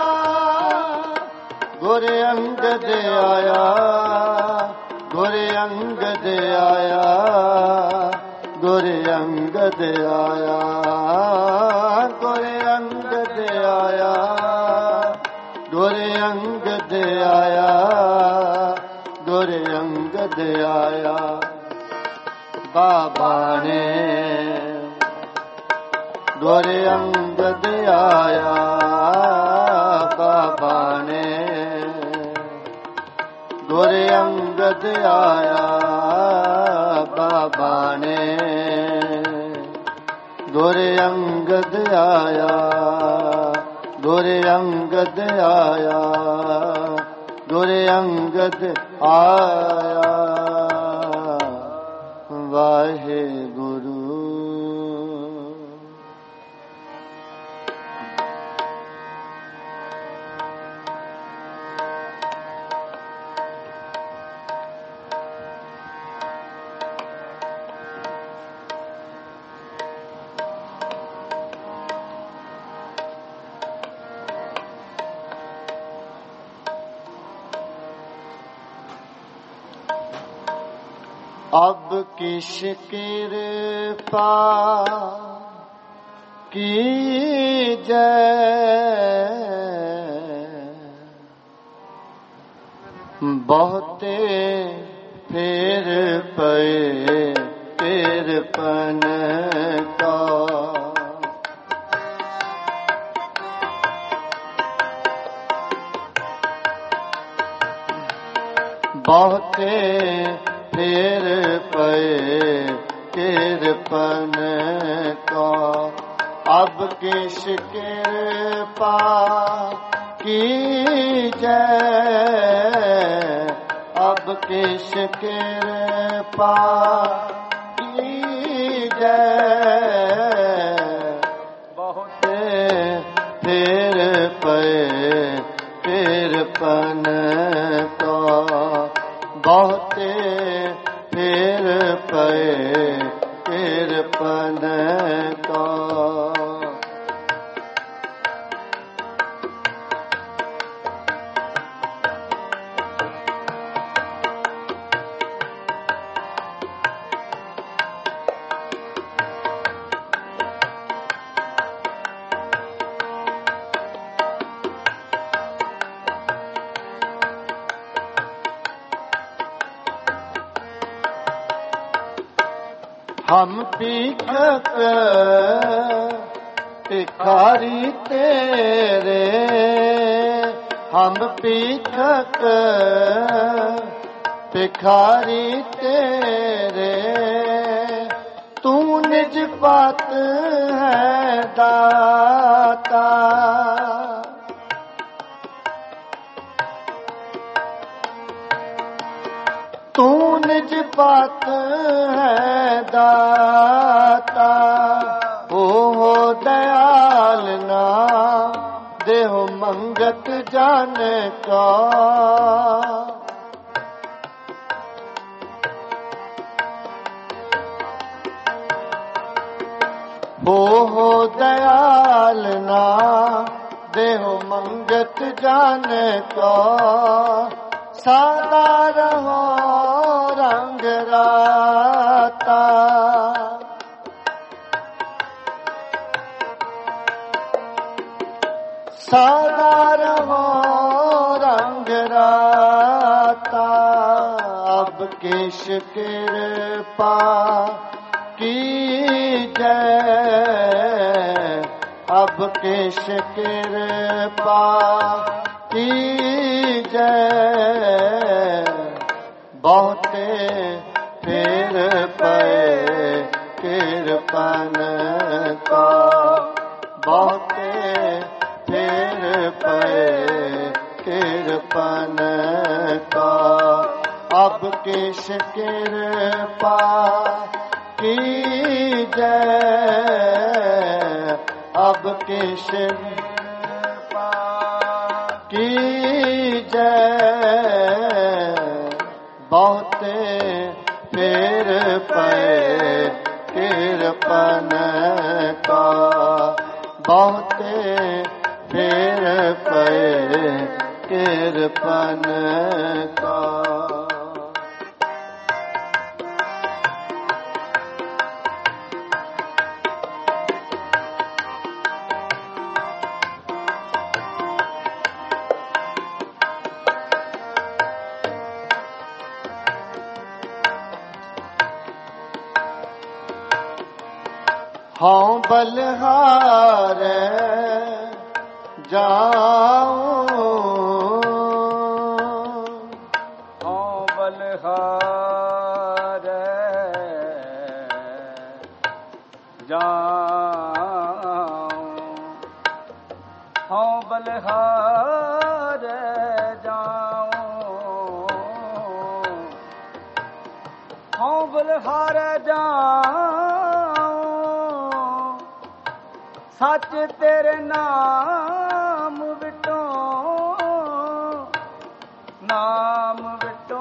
ਗੁਰ ਅੰਗਦ ਆਇਆ, ਗੁਰ ਅੰਗਦ ਆਇਆ, ਗੁਰ ਅੰਗਦ ਆਇਆ, ਗੁਰ ਅੰਗਦ ਆਇਆ, ਗੁਰ ਅੰਗਦ ਆਇਆ, ਗੁਰ ਅੰਗਦ ਆਇਆ। ਬਾਬਾ ਨੇ ਗੁਰ ਅੰਗਦ ਆਇਆ, ਬਾਬਾ ਨੇ ਗੁਰ ਅੰਗਦ ਆਇਆ, ਬਾਬਾ ਨੇ ਗੁਰ ਅੰਗਦ ਆਇਆ, ਗੁਰ ਅੰਗਦ ਆਇਆ, ਗੁਰ ਅੰਗਦ ਆਇਆ। ਵਾਹਿਗੁਰੂ। अब किश कृपा कीजै, बहुते फेर पए तिरपन का। बहुते फेर पए किरपन को। अब किस कृपा कीजै, अब किस कृपा कीजै। बहुत फिर पे कृपन को, बहुत फिर पे कृपन को। हम भीखक भिखारी तेरे, हम भीखक भिखारी तेरे। तू निज बात है दाता, तू निज बात है दाता। ओ हो दयाल ना देहो मंगत जाने का। हो हो दयाल ना देहो मंगत जाने का। सदा रहो रंग राता, सदा रहो रंग राता। अब किस कृपा कीजै, अब किस कृपा कीजै। बहुते फिर पे कृपन को, बहुते फिर पे कृपन को। अब किस कृपा कीजै, अब किस कृपा कीजै। बहुते फिर पे कृपन को, बहुते फिर पे कृपन को। हाँ बलहार जाऊं, हाँ बलहार जाऊं, हाँ बलहार जाऊं, हाँ बलहार जाऊं। सच तेरे नाम विटो, नाम विटो,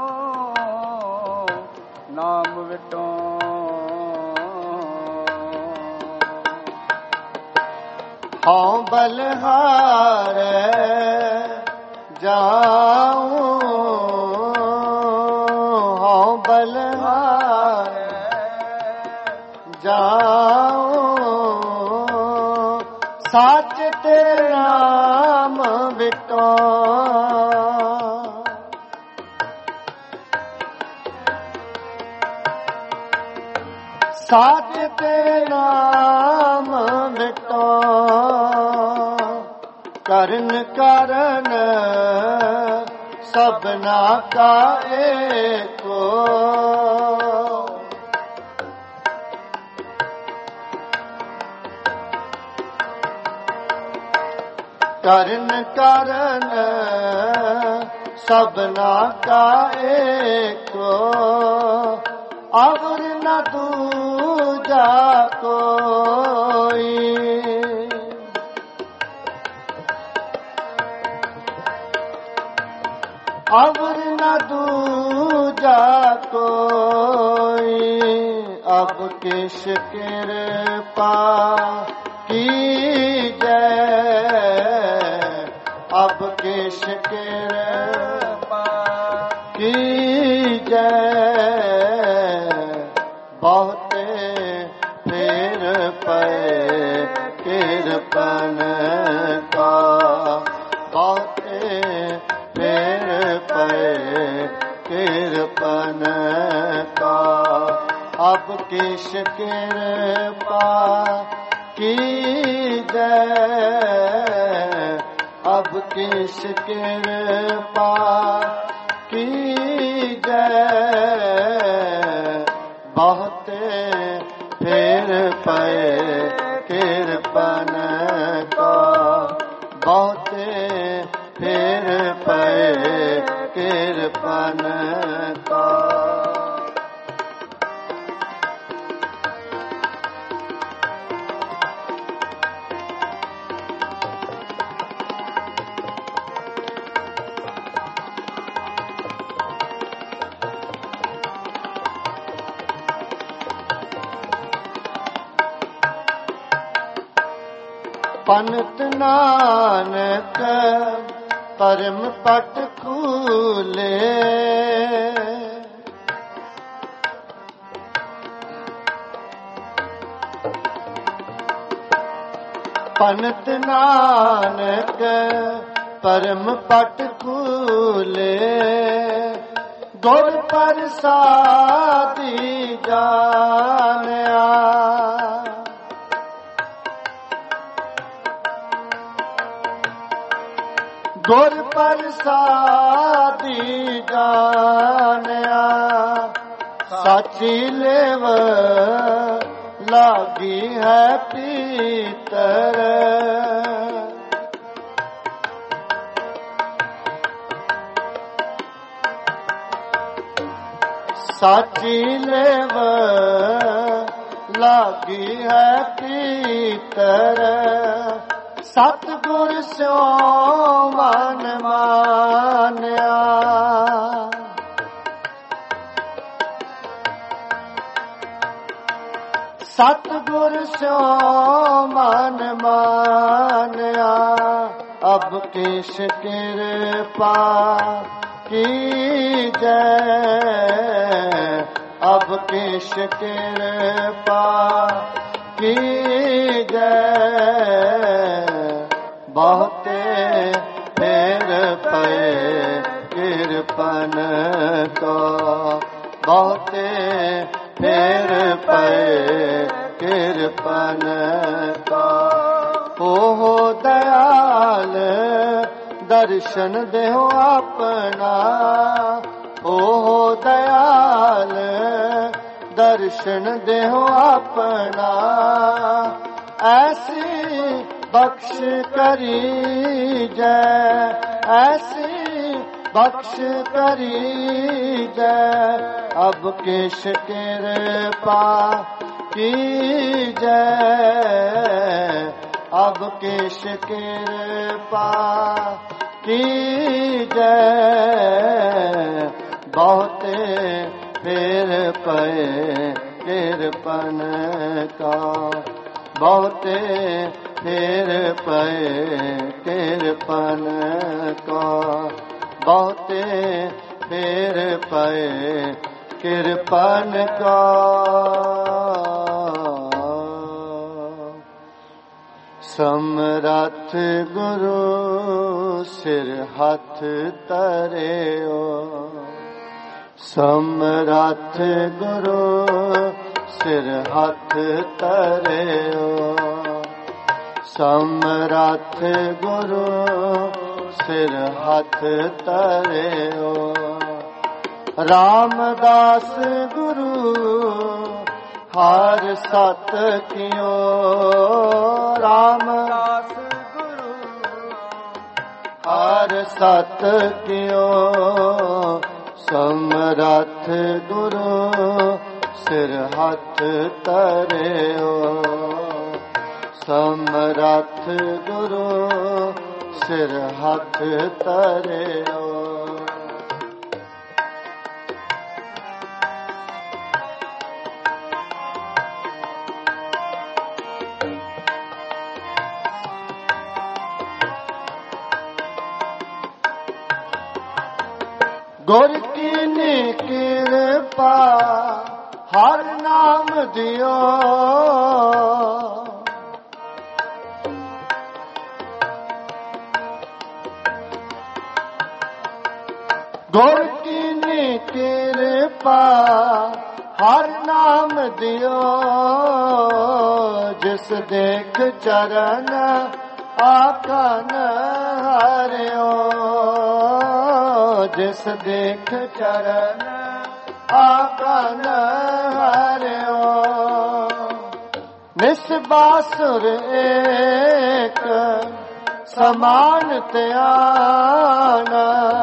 नाम विटो। हाँ बलहार जाऊं, हाँ बलहार जाऊं। सच तेरे नाम विटो, सच तेरे नाम विटो। करन करन सबना का एको, ਕਰਨ ਕਰਨ ਸਭਨਾ ਕਾ ਏਕੋ ਅਵਰ ਨ ਦੂਜਾ ਕੋਈ। ਅਵਰ ਨ ਦੂਜਾ ਕੋਈ। ਅਬ ਕਿਛ ਕਿਰਪਾ ਕੀਜੈ ਅਬ ਕਿਛ ਕਿਰਪਾ ਕੀਜੈ ਬਹੁਤੇ ਫੇਰ ਪਏ ਕਿਰਪਨ ਕਾ ਬਹੁਤੇ ਫੇਰ ਪਏ ਕਿਰਪਨ ਕਾ। ਅਬ ਕਿਛ ਕਿਰਪਾ ਕੀਜੈ ਅਬ ਕਿਛ ਕਿਰਪਾ ਕੀਜੈ ਬਹੁਤੇ ਫੇਰ ਪਏ ਕਿਰਪਨ ਕਾ ਬਹੁਤੇ ਫੇਰ ਪਏ ਕਿਰਪਨ ਕਾ। ਪੰਤ ਨਾਨਕ ਪਰਮ ਪਟ ਖੂਲੇ ਪੰਤ ਨਾਨਕ ਪਰਮ ਪਟ ਖੂਲੇ ਗੁਰ ਪ੍ਰਸਾਦੀ ਜਾਣਿਆ। ਗੁਰ ਪ੍ਰਸਾਦੀ ਜਾਣਿਆ ਸਾਚੀ ਲੇਵ ਲਾਗੀ ਹੈ ਪੀਤਰ। ਸਾਚੀ ਲੇਵ ਲਾਗੀ ਹੈ ਪੀਤਰ। ਸਤਿਗੁਰ ਸਿਉ ਮਨ ਮਾਨਿਆ। ਸਤਿਗੁਰ ਸਿਉ ਮਨ ਮਾਨਿਆ। ਅਬ ਕਿਛ ਕਿਰਪਾ ਕੀਜੈ ਅਬ ਕਿਛ ਕਿਰਪਾ ਕੀਜੈ ਬਹੁਤੇ ਫੇਰ ਪਏ ਕਿਰਪਨ ਕਾ ਬਹੁਤੇ ਫੇਰ ਪਏ ਕਿਰਪਨ ਕਾ। ਓਹ ਦਇਆਲ ਦਰਸ਼ਨ ਦੇਹੁ ਆਪਣਾ। ਓਹ ਦਇਆਲ ਦਰਸ਼ਨ ਦੇਹੁ ਆਪਣਾ। ਐਸੀ ਬਖਸ਼ ਕਰੀਜੈ ਐਸੀ ਬਖਸ਼ ਕਰੀਜੈ। ਅਬ ਕਿਛ ਕਿਰਪਾ ਕੀਜੈ ਅਬ ਕਿਛ ਕਿਰਪਾ ਕੀਜੈ ਬਹੁਤੇ ਫੇਰ ਪਏ ਕਿਰਪਨ ਕਾ ਬਹੁਤੇ ਫੇਰ ਪਏ ਕਿਰਪਨ ਕਾ ਬਹੁਤੇ ਫੇਰ ਪਏ ਕਿਰਪਨ ਕਾ। ਸਮਰੱਥ ਗੁਰੂ ਸਿਰ ਹੱਥ ਧਰਿਓ। ਸਮਰੱਥ ਗੁਰੂ ਸਿਰ ਹੱਥ ਧਰਿਓ। ਸਮਰੱਥ ਗੁਰੂ ਸਿਰ ਹੱਥ ਧਰਿਓ। ਰਾਮਦਾਸ ਗੁਰੂ ਹਰ ਸਤ ਕਿਓ। ਰਾਮਦਾਸ ਗੁਰੂ ਸਤ ਕਿਓ ਸਮਰੱਥ ਗੁਰੂ ਸਿਰ ਹੱਥ ਧਰਿਓ ਸਮਰੱਥ ਗੁਰੂ ਸਿਰ ਹੱਥ ਧਰਿਓ ਗੁਰ ਕੀ ਕਿਰਪਾ ਹਰ ਨਾਮ ਦਿਓ ਗੁਰ ਕੀ ਕਿਰਪਾ ਹਰ ਨਾਮ ਦਿਓ ਜਿਸ ਦੇਖ ਚਰਨ ਆਕਨ ਹਰਿਓ ਜਿਸ ਦੇਖ ਚਰਨ ਆਕਨ ਹਰਿਓ ਨਿਸਬਾਸੁਰ ਏਕ ਸਮਾਨ ਧਿਆਨ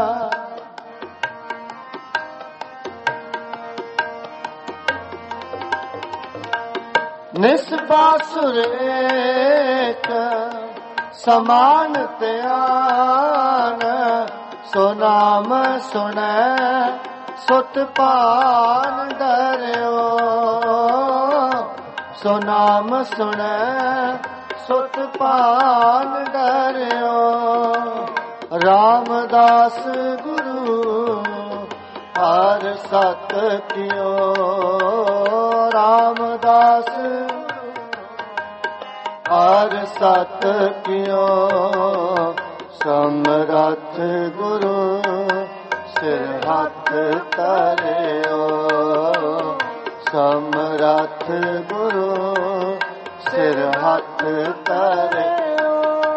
ਨਿਸਬਾਸੁਰ ਏਕ ਸਮਾਨ ਧਿਆਨ ਸੋ ਨਾਮ ਸੁਣੈ ਸੁਤ ਪਾਨ ਡਰਿਓ ਸੋ ਨਾਮ ਸੁਣੈ ਸੁਤ ਪਾਨ ਡਰਿਓ ਰਾਮਦਾਸ ਗੁਰੂ ਹਰਿ ਸਤ ਕਿਓ ਰਾਮਦਾਸ ਹਰਿ ਸਤ ਕਿਓ ਸਮਰੱਥ ਗੁਰੂ ਸਿਰ ਹੱਥ ਧਰਿਓ ਸਮਰੱਥ ਗੁਰੂ ਸਿਰ ਹੱਥ ਧਰਿਓ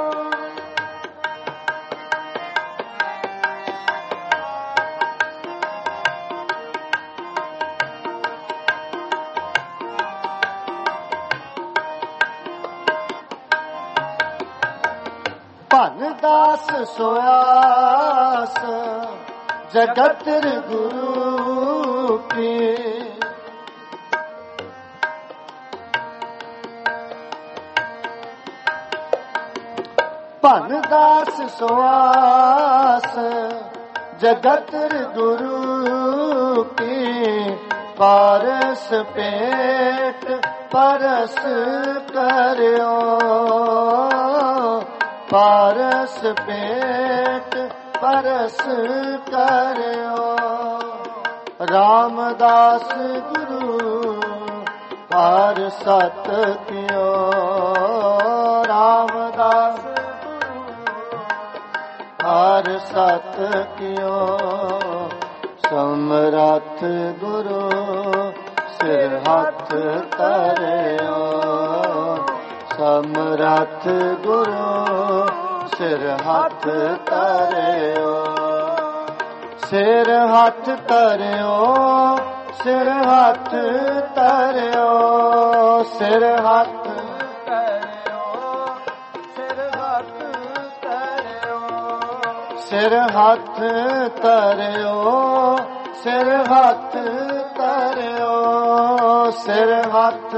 ਭਨ ਦਾਸ ਸੋਆਸ ਜਗਤ ਗੁਰੂ ਕੀ ਭਨ ਦਾਸ ਸੋਆਸ ਜਗਤ ਗੁਰੂ ਕੀ ਪਾਰਸ ਪੇਟ ਪਰਸ ਕਰਿਓ ਪਾਰਸ ਪੇਟ ਪਰਸ ਕਰਿਓ ਰਾਮਦਾਸ ਗੁਰੂ ਹਰਿ ਸਤ ਕਿਓ ਰਾਮਦਾਸ ਹਰਿ ਸਤ ਕਿਓ ਸਮਰੱਥ ਗੁਰੂ ਸਿਰ ਹੱਥ ਧਰਿਓ ਸਮਰੱਥ ਗੁਰੂ ਸਿਰ ਹੱਥ ਧਰਿਓ ਸਿਰ ਹੱਥ ਧਰਿਓ ਸਿਰ ਹੱਥ ਧਰਿਓ ਸਿਰ ਹੱਥ ਧਰਿਓ ਸਿਰ ਹੱਥ ਧਰਿਓ ਸਿਰ ਹੱਥ ਧਰਿਓ ਸਿਰ ਹੱਥ ਧਰਿਓ ਸਿਰ ਹੱਥ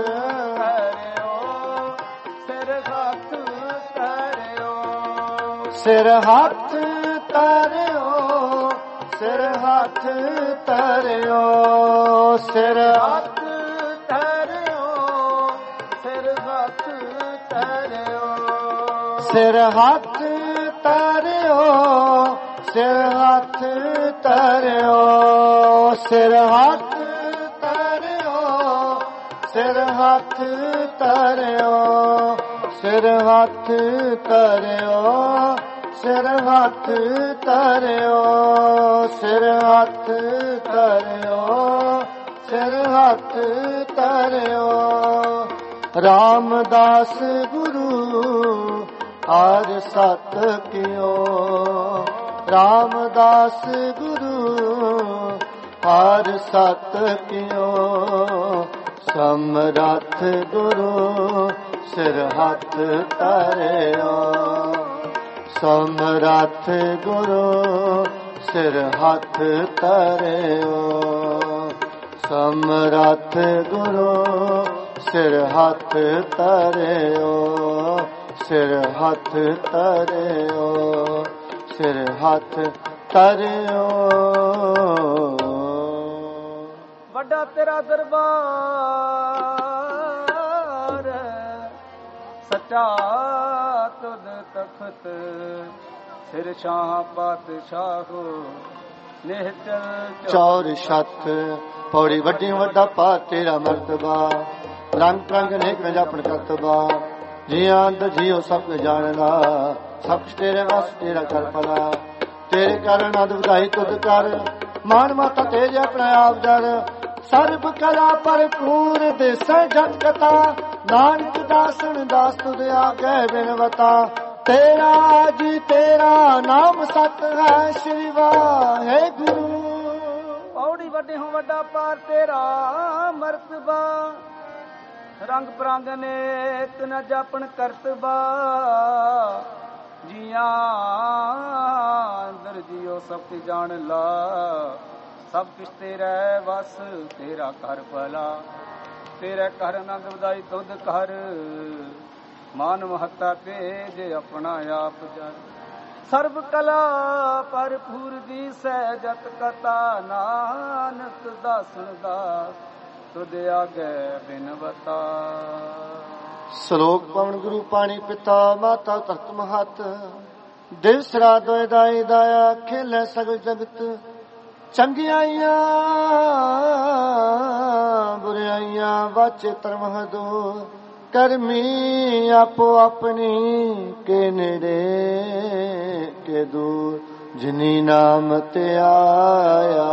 ਸਿਰ ਹੱਥ ਧਰਿਓ ਸਿਰ ਹੱਥ ਧਰਿਓ ਸਿਰ ਹੱਥ ਧਰਿਓ ਸਿਰ ਹੱਥ ਧਰਿਓ ਸਿਰ ਹੱਥ ਧਰਿਓ ਸਿਰ ਹੱਥ ਧਰਿਓ ਸਿਰ ਹੱਥ ਧਰਿਓ ਸਿਰ ਹੱਥ ਧਰਿਓ ਸਿਰ ਹੱਥ ਧਰਿਓ ਸਿਰ ਹੱਥ ਧਰਿਓ ਸਿਰ ਹੱਥ ਧਰਿਓ ਸਿਰ ਹੱਥ ਧਰਿਓ ਰਾਮਦਾਸ ਗੁਰੂ ਹਰਿ ਸਤ ਕਿਓ ਰਾਮਦਾਸ ਗੁਰੂ ਹਰਿ ਸਤ ਕਿਓ ਸਮਰੱਥ ਗੁਰੂ ਸਿਰ ਹੱਥ ਧਰਿਓ, ਸਮਰੱਥ ਗੁਰੂ ਸਿਰ ਹੱਥ ਧਰਿਓ, ਸਿਰ ਹੱਥ ਧਰਿਓ, ਸਿਰ ਹੱਥ ਧਰਿਓ। ਵੱਡਾ ਤੇਰਾ ਦਰਬਾਰ ਸੱਚਾ ਤੁਧ ਤਖਤ, ਸਿਰ ਸ਼ਾਹ ਪਾਤਸ਼ਾਹੋ ਨਿਹਚਲ ਚੌਰ ਛੱਤ। ਪੌੜੀ ਵੱਡੀ ਵੱਡਾ ਪਾ ਤੇਰਾ ਮਰਤਬਾ, ਰੰਗ ਰੰਗ ਨੇਕ ਰੰਜਾਪਣ ਕਰਤਬਾ। ਜੀਆਂ ਅੰਦਰ ਜੀਓ ਸਭ ਕੁ ਜਾਣਦਾ, ਸਭ ਕੁਛ ਤੇਰੇ ਵਸ ਤੇਰਾ ਕਰ ਭਲਾ। ਤੇਰੇ ਕਾਰਨ ਅਦ ਵਧਾਈ ਤੁਧ ਕਰ, ਮਾਨ ਮਾਤਾ ਤੇਜ ਆਪਣਾ ਆਪ ਜੜ। ਸਰਬ ਕਲਾ ਭਰਪੂਰ ਦਿਸੈ ਜਤ ਕਥਾ, ਨਾਨਕ ਦਾਸਨ ਦਾਸ ਤੁਧ ਆਗੇ ਬਿਨਵਤਾ। ਤੇਰਾ ਜੀ ਤੇਰਾ ਨਾਮ ਸਤ ਹੈ, ਸ਼੍ਰੀ ਵਾਹਿਗੁਰੂ। ਪੌੜੀ ਵੱਡੇ ਹੋ ਵੱਡਾ ਪਾਰ ਤੇਰਾ ਮਰਤਬਾ, ਰੰਗ ਬਰੰਗ ਨੇਕ ਨ ਜਾਪਣ ਕਰਤਬਾ। ਜੀਆਂ ਅੰਦਰ ਜੀਓ ਸਭ ਕੁ ਜਾਣ ਲਾ, ਸਭ ਕੁਛ ਤੇਰਾ ਵਸ ਤੇਰਾ ਕਰ ਭਲਾ। ਤੇਰੇ ਘਰ ਆਨੰਦ ਵਧਾਈ ਤੁਧ ਕਰ, ਮਾਨ ਮਹੱਤਾ ਤੇਜ ਆਪਣਾ ਆਪ ਜਨ। ਸਰਬ ਕਲਾ ਭਰਪੂਰ ਦੀ ਸਹਿ ਜਤ ਕਥਾ, ਨਾਨਕ ਦਾਸਨ ਦਾਸ ਤੁਧ ਆਗੇ ਬਿਨਵਤਾ। ਸ਼ਲੋਕ ਪਵਨ ਗੁਰੂ ਪਾਣੀ ਪਿਤਾ ਮਾਤਾ ਧਰਤ ਮਹਤ, ਦਿਵਸ ਰਾਤ ਦੋਇ ਦਾਈ ਦਾਇਆ ਖੇਲੇ ਸਗਲ ਜਗਤ। ਚੰਗਿਆਈਆਂ ਬੁਰਾਈਆਂ ਵਾਚੇ ਧਰਮ ਦੋ, ਕਰਮੀ ਆਪੋ ਆਪਣੀ ਕੇ ਨੇੜੇ ਕੇ ਦੂਰ। ਜਿਨੀ ਨਾਮ ਤੇ ਆਇਆ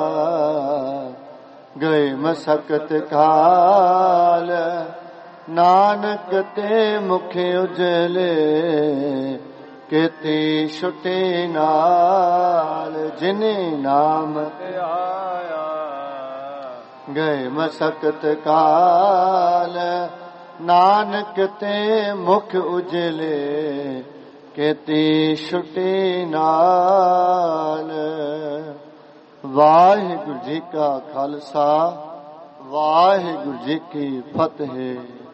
ਗਏ ਮਸਕਤ ਕਾਲ, ਨਾਨਕ ਤੇ ਮੁਖ ਉਜਲੇ ਕੀਤੀ ਛੁਟੇ ਨਾਲ। ਜਿਨੇ ਨਾਮ ਤੇ ਆਇਆ ਗਏ ਮਸਕਤ ਕਾਲ, ਨਾਨਕ ਤੇ ਮੁਖ ਉਜਲੇ ਕੀਤੀ ਛੁਟੇ ਨਾਲ। ਵਾਹਿਗੁਰੂ ਜੀ ਕਾ ਖਾਲਸਾ, ਵਾਹਿਗੁਰੂ ਜੀ ਕੀ ਫਤਿਹ।